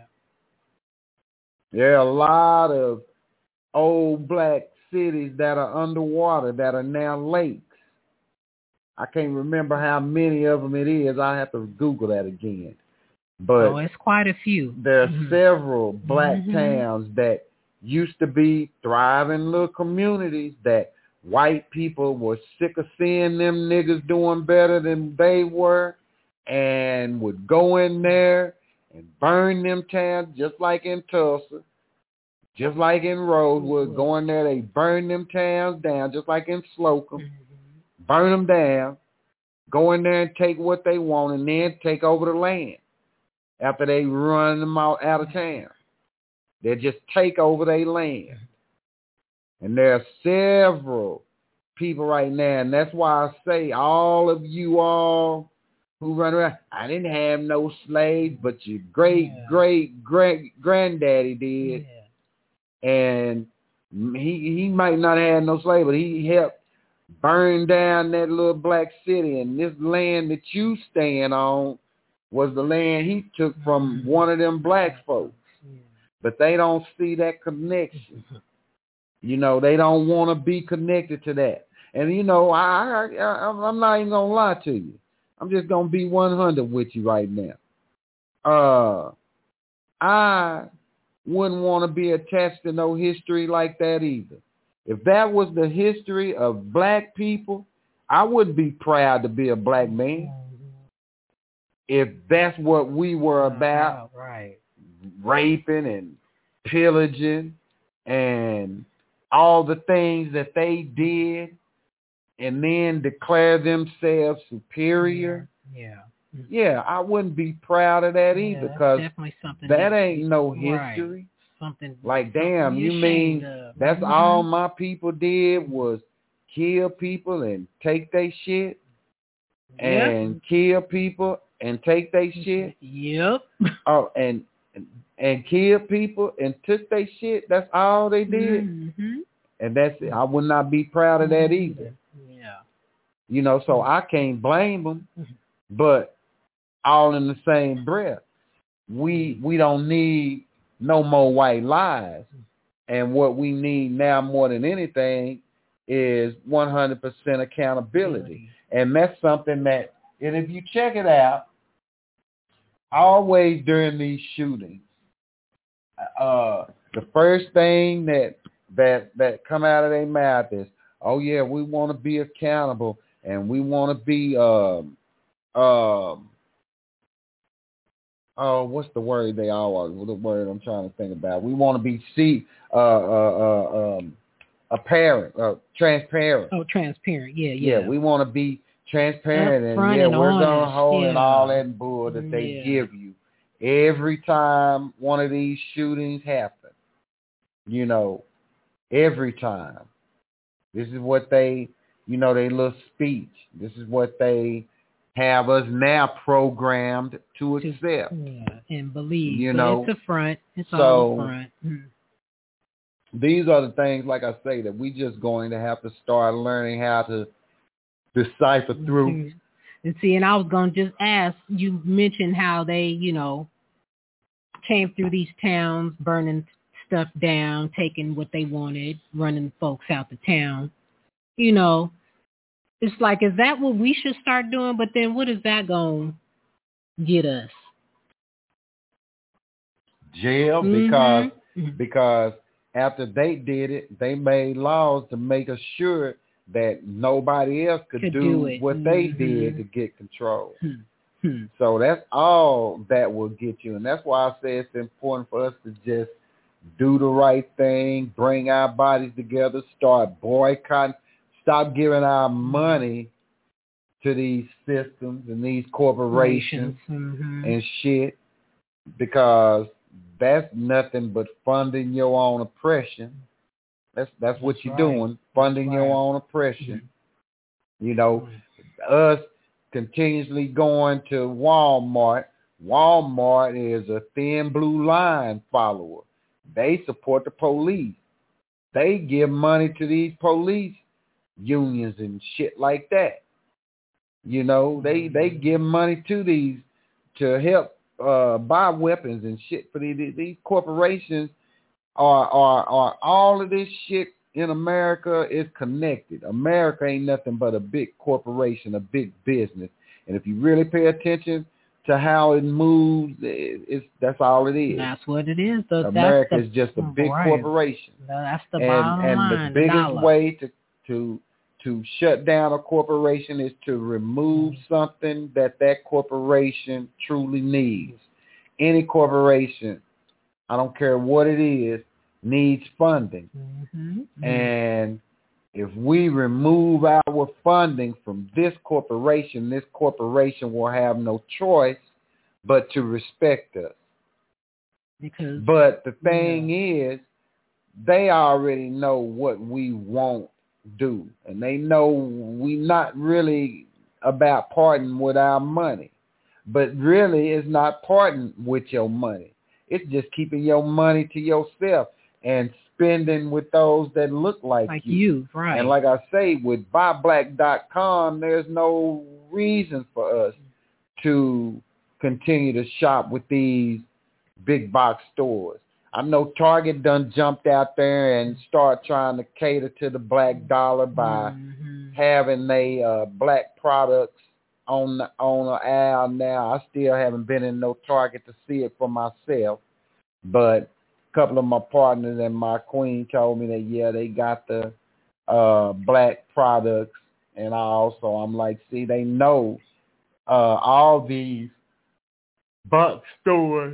There are a lot of old black cities that are underwater that are now lakes. I can't remember how many of them it is. I have to Google that again. But oh, it's quite a few. There are mm-hmm. several black mm-hmm. towns that used to be thriving little communities that white people were sick of seeing them niggas doing better than they were and would go in there and burn them towns just like in Tulsa. Just like in Rosewood, go in there, they burn them towns down, just like in Slocum. Mm-hmm. Burn them down, go in there and take what they want, and then take over the land after they run them out, out of town. They just take over their land. And there are several people right now, and that's why I say all of you all who run around, I didn't have no slaves, but your great, yeah. great, great granddaddy did. Yeah. And he he might not have had no slave, but he helped burn down that little black city. And this land that you stand on was the land he took from one of them black folks. But they don't see that connection. You know, they don't want to be connected to that. And, you know, I, I, I, I'm not even going to lie to you. I'm just going to be one hundred with you right now. Uh, I... wouldn't want to be attached to no history like that either. If that was the history of black people, I wouldn't be proud to be a black man. If that's what we were about, oh, right. raping and pillaging and all the things that they did and then declare themselves superior. Yeah. yeah. Yeah, I wouldn't be proud of that either, because yeah, that ain't no history. Right. Something like, damn, something you mean of. that's mm-hmm. all my people did was kill people and take their shit yep. and kill people and take their shit? Yep. Oh, and and kill people and took their shit? That's all they did? Mm-hmm. And that's it. I would not be proud of that either. Yeah. You know, so I can't blame them, but all in the same breath, we we don't need no more white lies. And what we need now more than anything is one hundred percent accountability. And that's something that, and if you check it out, always during these shootings, uh, the first thing that that that come out of their mouth is, oh yeah, we want to be accountable and we want to be um um oh what's the word they always the word I'm trying to think about. We want to be see uh uh, uh um apparent, uh transparent. Oh, transparent, yeah, yeah. Yeah, we want to be transparent and Upfront yeah, and we're honest. gonna hold yeah. in all that bull that they yeah. give you every time one of these shootings happen. You know, every time. This is what they, you know, they little speech. This is what they have us now programmed to accept. Yeah, and believe. You but know, it's a front. It's so all a front. Mm. These are the things, like I say, that we just going to have to start learning how to decipher through. Mm-hmm. And see, and I was going to just ask, you mentioned how they, you know, came through these towns, burning stuff down, taking what they wanted, running folks out the town. You know, it's like, is that what we should start doing? But then what is that going to get us? Jail, because mm-hmm. because after they did it, they made laws to make sure that nobody else could, Could do, do it. what they Mhm. did to get control. Hmm. So that's all that will get you. And that's why I say it's important for us to just do the right thing, bring our bodies together, start boycotting, stop giving our money to these systems and these corporations Mhm. and shit, because that's nothing but funding your own oppression. That's that's what That's you're right. doing, funding That's your right. own oppression. You know, us continuously going to Walmart. Walmart is a thin blue line follower. They support the police. They give money to these police unions and shit like that. You know, they they give money to these to help uh, buy weapons and shit for these these corporations. Are are are all of this shit in America is connected. America ain't nothing but a big corporation, a big business. And if you really pay attention to how it moves, it, it's that's all it is. That's what it is. The, America that's the, is just a big right. corporation. That's the and bottom and line. the biggest dollar. way to to to shut down a corporation is to remove mm-hmm. something that that corporation truly needs. Any corporation, I don't care what it is, needs funding. Mm-hmm. And if we remove our funding from this corporation, this corporation will have no choice but to respect us. Because, but the thing yeah. is, they already know what we won't do. And they know we not really about parting with our money. But really, it's not parting with your money. It's just keeping your money to yourself and spending with those that look like, like you. you. Right. And like I say, with buy black dot com, there's no reason for us to continue to shop with these big box stores. I know Target done jumped out there and start trying to cater to the black dollar by mm-hmm. having they uh, black products on the, on the aisle now. I still haven't been in no Target to see it for myself, but a couple of my partners and my queen told me that, yeah, they got the uh, black products, and I also, I'm like, see, they know uh, all these box stores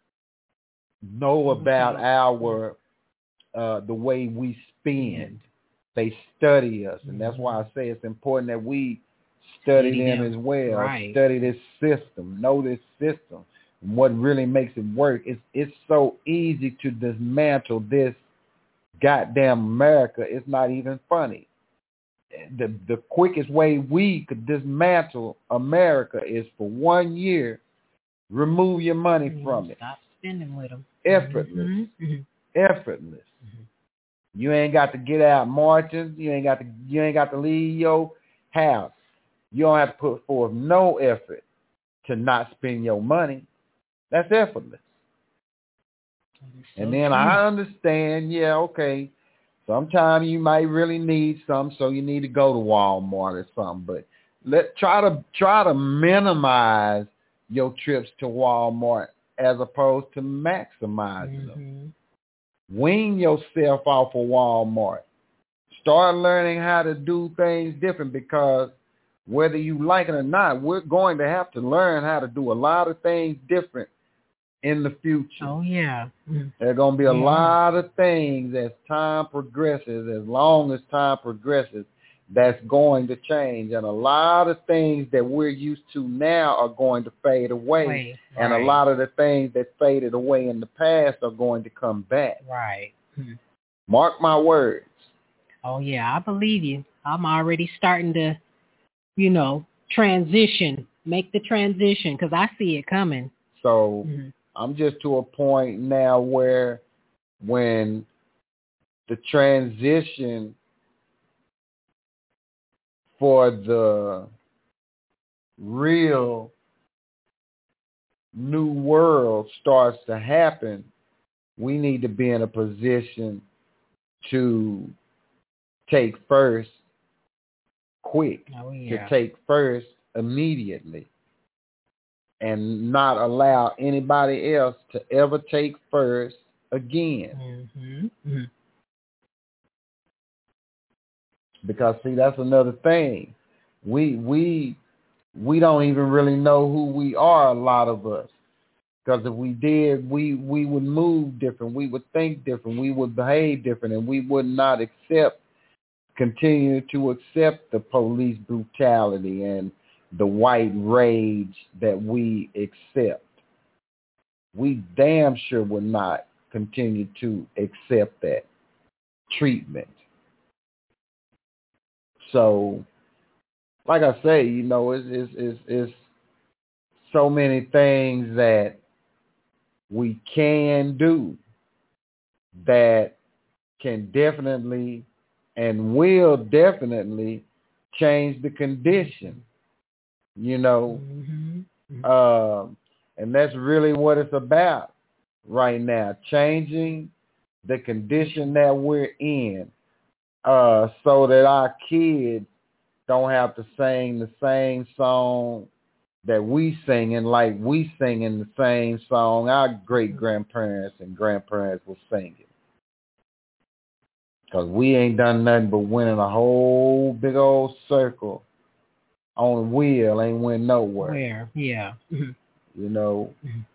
know about our uh, the way we spend. They study us, and that's why I say it's important that we study, study them, them as well. Right. Study this system, know this system, and what really makes it work. It's it's so easy to dismantle this goddamn America. It's not even funny. The the quickest way we could dismantle America is for one year, remove your money mm-hmm. from it. Stop spending with them. Effortless. Mm-hmm. Effortless. Mm-hmm. You ain't got to get out marching. You ain't got to. You ain't got to leave your house. You don't have to put forth no effort to not spend your money. That's effortless. So and then true. I understand. Yeah, okay. Sometimes you might really need something, so you need to go to Walmart or something. But let try to try to minimize your trips to Walmart as opposed to maximizing mm-hmm. them. Wean yourself off of Walmart. Start learning how to do things different, because whether you like it or not, we're going to have to learn how to do a lot of things different in the future. Oh, yeah. Mm-hmm. There are going to be a yeah. lot of things as time progresses, as long as time progresses, that's going to change. And a lot of things that we're used to now are going to fade away. Wait, and right. a lot of the things that faded away in the past are going to come back. Right. Hmm. Mark my words. Oh, yeah, I believe you. I'm already starting to, you know, transition, make the transition, because I see it coming. So mm-hmm. I'm just to a point now where when the transition for the real new world starts to happen, we need to be in a position to take first quick, oh, yeah. to take first immediately, and not allow anybody else to ever take first again. Mm-hmm. Mm-hmm. Because see, that's another thing. We we we don't even really know who we are, a lot of us. Because if we did, we, we would move different. We would think different. We would behave different. And we would not accept, continue to accept the police brutality and the white rage that we accept. We damn sure would not continue to accept that treatment. So, like I say, you know, it's, it's, it's, it's so many things that we can do that can definitely and will definitely change the condition, you know. Mm-hmm. Uh, and that's really what it's about right now, changing the condition that we're in uh, so that our kids don't have to sing the same song that we sing, and like we sing in the same song our great-grandparents and grandparents were singing. Because we ain't done nothing but win in a whole big old circle on a wheel, ain't went nowhere. Where? Yeah. You know?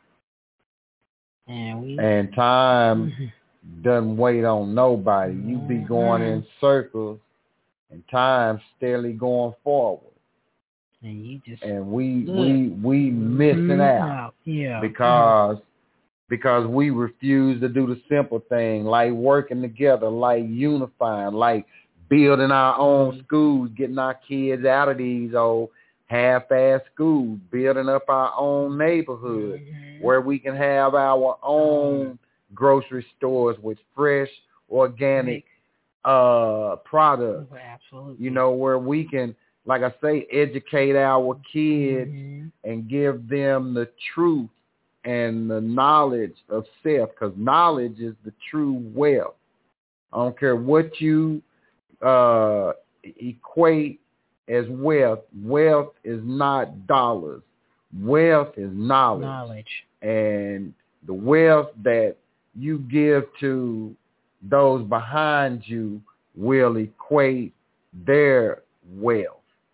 And, we... and time doesn't wait on nobody. You be going in circles, and time steadily going forward. And you just and we look. we we missing out, out. Yeah. because because we refuse to do the simple thing, like working together, like unifying, like building our own mm-hmm. schools, getting our kids out of these old half-ass schools, building up our own neighborhood mm-hmm. where we can have our own grocery stores with fresh, organic uh products. Absolutely. You know, where we can, like I say, educate our kids mm-hmm. and give them the truth and the knowledge of self, because knowledge is the true wealth. I don't care what you uh, equate as wealth. Wealth is not dollars. Wealth is knowledge. Knowledge. And the wealth that you give to those behind you will equate their wealth.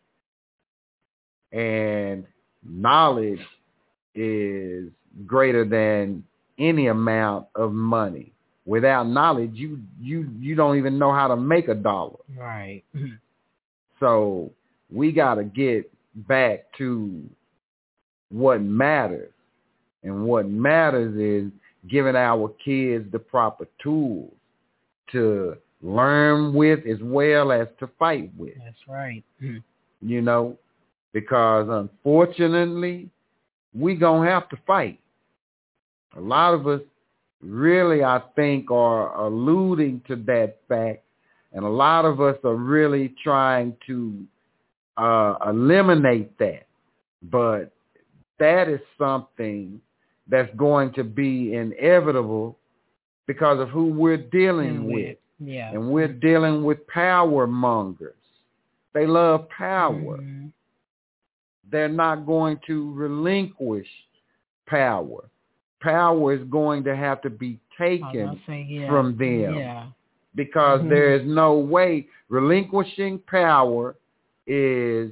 And knowledge is greater than any amount of money. Without knowledge, you you you don't even know how to make a dollar. Right. So we got to get back to what matters. And what matters is giving our kids the proper tools to learn with as well as to fight with. That's right. You know, because unfortunately, we gonna have to fight. A lot of us really, I think, are alluding to that fact, and a lot of us are really trying to uh, eliminate that. But that is something that's going to be inevitable because of who we're dealing with. Yeah. And we're dealing with power mongers. They love power. Mm-hmm. They're not going to relinquish power. Power is going to have to be taken say, yeah. from them. Yeah. Because mm-hmm. there is no way. Relinquishing power is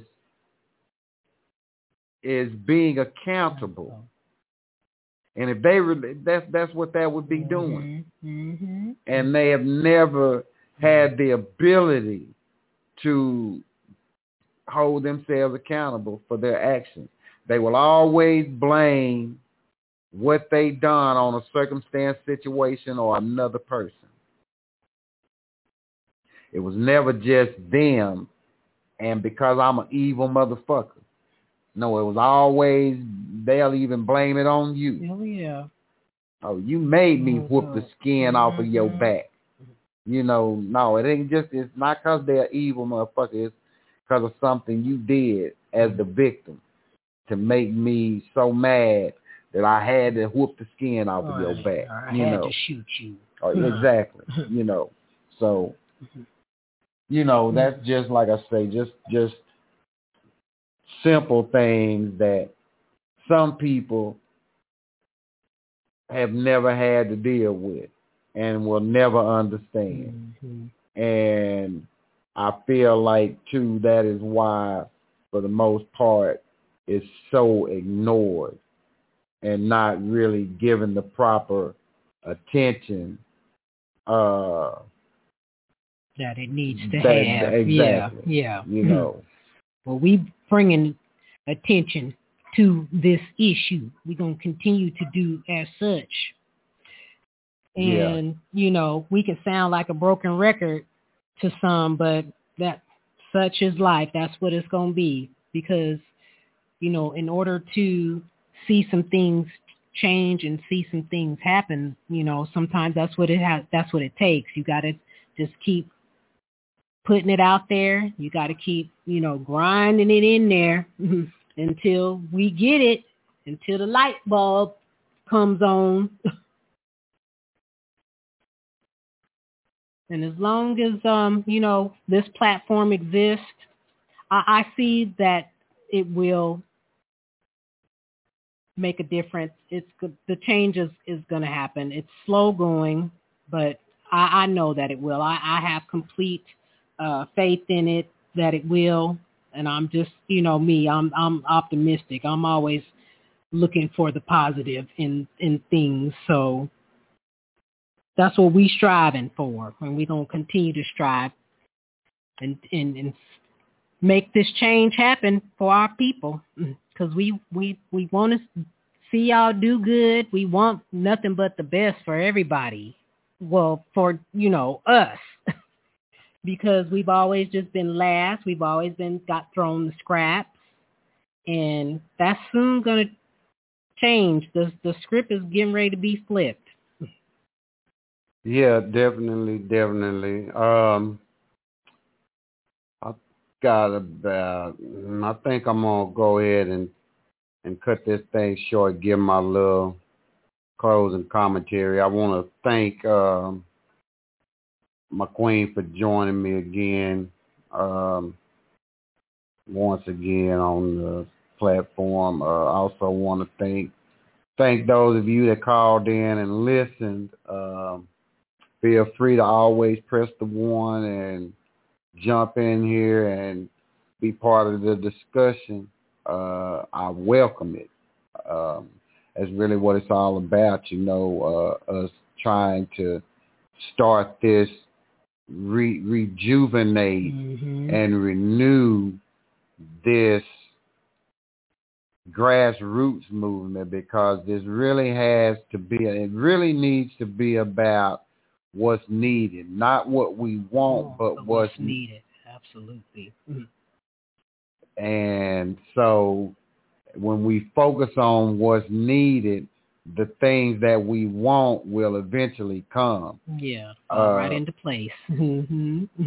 is being accountable. And if they re- that's that's what that would be doing. Mm-hmm. And they have never had the ability to hold themselves accountable for their actions. They will always blame what they done on a circumstance, situation, or another person. It was never just them, and because I'm an evil motherfucker. No, it was always, they'll even blame it on you. Oh, yeah. Oh, you made me whoop the skin mm-hmm. off of your back. You know, no, it ain't just, it's not because they're evil motherfucker. It's because of something you did as the victim to make me so mad that I had to whoop the skin off right. of your back. I you had know. to shoot you. Oh, exactly. you know, so, you know, that's just like I say, just, just simple things that some people have never had to deal with. and will never understand. Mm-hmm. And I feel like, too, that is why, for the most part, it's so ignored and not really given the proper attention uh, that it needs to that, have. Exactly. Yeah, yeah. You know. Well, we bringing attention to this issue. We're going to continue to do as such. And, yeah. you know, we can sound like a broken record to some, but that such is life. That's what it's going to be. Because, you know, in order to see some things change and see some things happen, you know, sometimes that's what it has. That's what it takes. You got to just keep putting it out there. You got to keep, you know, grinding it in there until we get it, until the light bulb comes on. And as long as, um, you know, this platform exists, I, I see that it will make a difference. It's the change is, is going to happen. It's slow going, but I, I know that it will. I, I have complete uh, faith in it that it will. And I'm just, you know, me, I'm I'm optimistic. I'm always looking for the positive in, in things. So that's what we striving for. And we're going to continue to strive and, and, and make this change happen for our people. Because we, we, we want to see y'all do good. We want nothing but the best for everybody. Well, for, you know, us. Because we've always just been last. We've always been got thrown the scraps. And that's soon going to change. The, the script is getting ready to be flipped. Yeah, definitely, definitely. Um, I got about, I think I'm going to go ahead and, and cut this thing short, give my little closing commentary. I want to thank um, my queen for joining me again, um, once again on the platform. I uh, also want to thank thank those of you that called in and listened. Um, feel free to always press the one and jump in here and be part of the discussion. Uh, I welcome it. Um, that's really what it's all about, you know, uh, us trying to start this re- rejuvenate mm-hmm. and renew this grassroots movement, because this really has to be, it really needs to be about what's needed, not what we want, oh, but, but what's, what's needed. Absolutely. Mm-hmm. And so when we focus on what's needed, the things that we want will eventually come. Yeah, fall uh, right into place. Mm-hmm.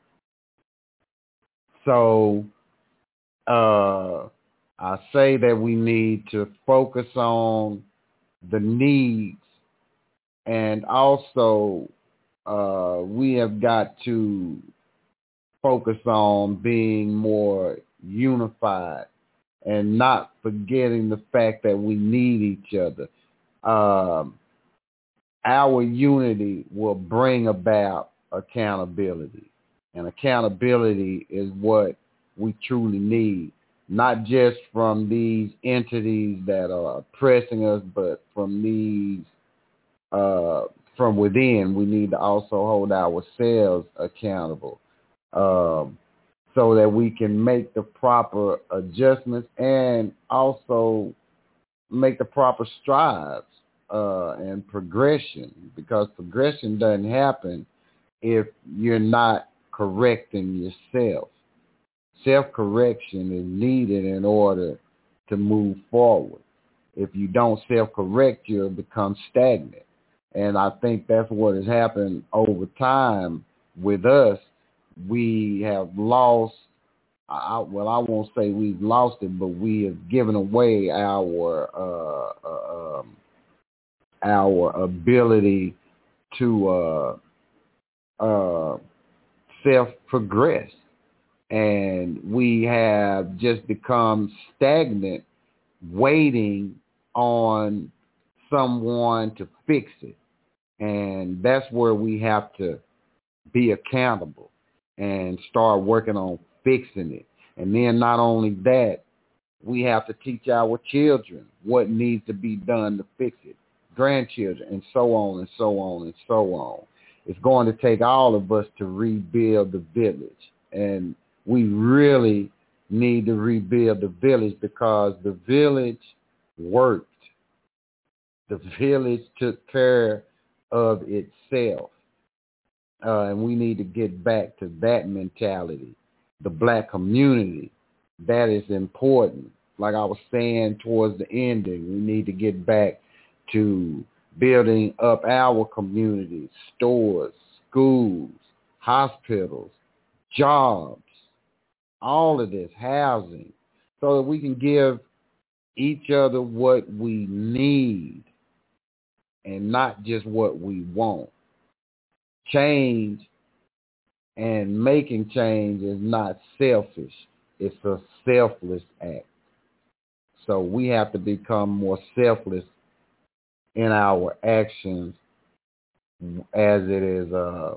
So uh, I say that we need to focus on the needs, and also uh, we have got to focus on being more unified and not forgetting the fact that we need each other. Um, our unity will bring about accountability, and accountability is what we truly need, not just from these entities that are oppressing us, but from these, uh, from within. We need to also hold ourselves accountable, um, so that we can make the proper adjustments and also make the proper strides uh, and progression, because progression doesn't happen if you're not correcting yourself. Self-correction is needed in order to move forward. If you don't self-correct, you'll become stagnant. And I think that's what has happened over time with us. We have lost, I, well, I won't say we've lost it, but we have given away our uh, uh, um, our ability to uh, uh, self-progress. And we have just become stagnant, waiting on someone to fix it. And that's where we have to be accountable and start working on fixing it. And then not only that, we have to teach our children what needs to be done to fix it, grandchildren, and so on and so on and so on. It's going to take all of us to rebuild the village. And we really need to rebuild the village because the village worked. The village took care of itself. Uh, and we need to get back to that mentality. The black community, that is important. Like I was saying towards the ending, we need to get back to building up our communities, stores, schools, hospitals, jobs, all of this, housing, so that we can give each other what we need and not just what we want. Change and making change is not selfish. It's a selfless act. So we have to become more selfless in our actions as it is uh,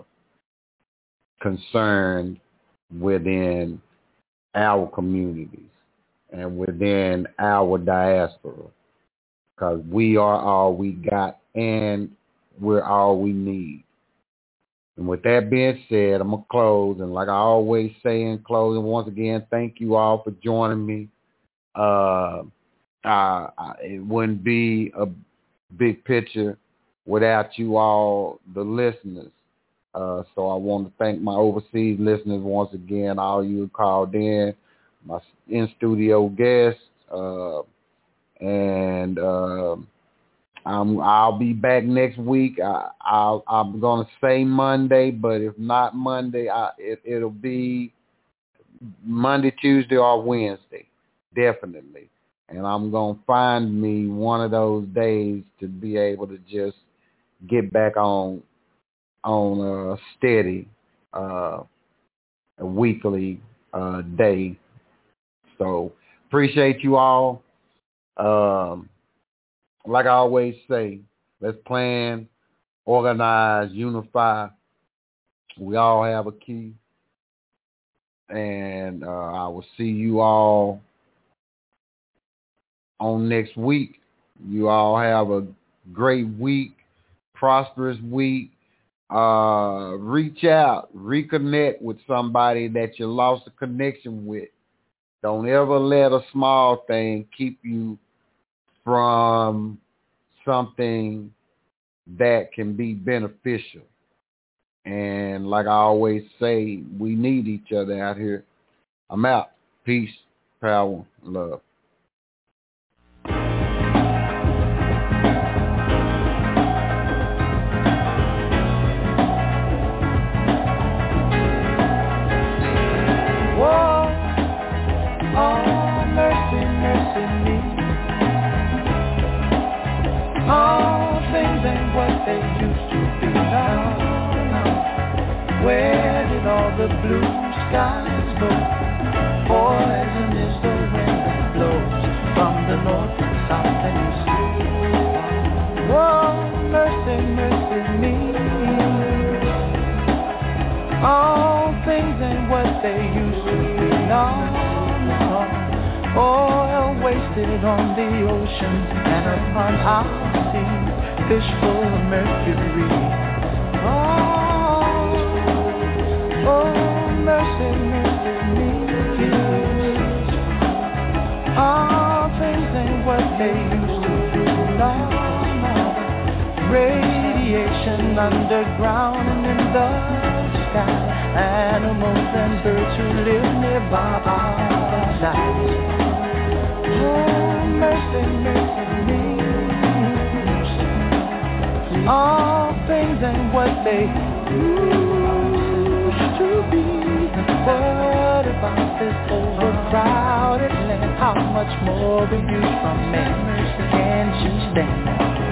concerned within our communities and within our diaspora, because we are all we got and we're all we need. And with that being said, I'm going to close. And like I always say in closing, once again, thank you all for joining me. Uh, I, I, it wouldn't be a big picture without you all, the listeners. Uh, so I want to thank my overseas listeners once again, all you who called in, my in-studio guests, uh, and uh, I'm, I'll be back next week. I, I'll, I'm going to say Monday, but if not Monday, I, it, it'll be Monday, Tuesday, or Wednesday, definitely. And I'm going to find me one of those days to be able to just get back on on a steady uh, a weekly uh, day. So appreciate you all. Um, like I always say, let's plan, organize, unify. We all have a key. And uh, I will see you all on next week. You all have a great week, prosperous week. Uh, reach out, reconnect with somebody that you lost a connection with. Don't ever let a small thing keep you from something that can be beneficial. And like I always say, we need each other out here. I'm out. Peace, power, love. All things ain't what they used to be now. Where did all the blue skies go? Poison is the wind that blows from the north and south and east. Oh, mercy, mercy me. All things ain't what they used to be now. Oil wasted on the ocean and upon our seas, fish full of mercury. Oh, oh, mercy, mercy me. All things ain't what they used to be. No, no. Radiation underground and in the sky. Animals and birds who live nearby are dying. Oh, mercy, mercy me. All things ain't what they used to be. What about this overcrowded land? How much more abuse from men can you stand?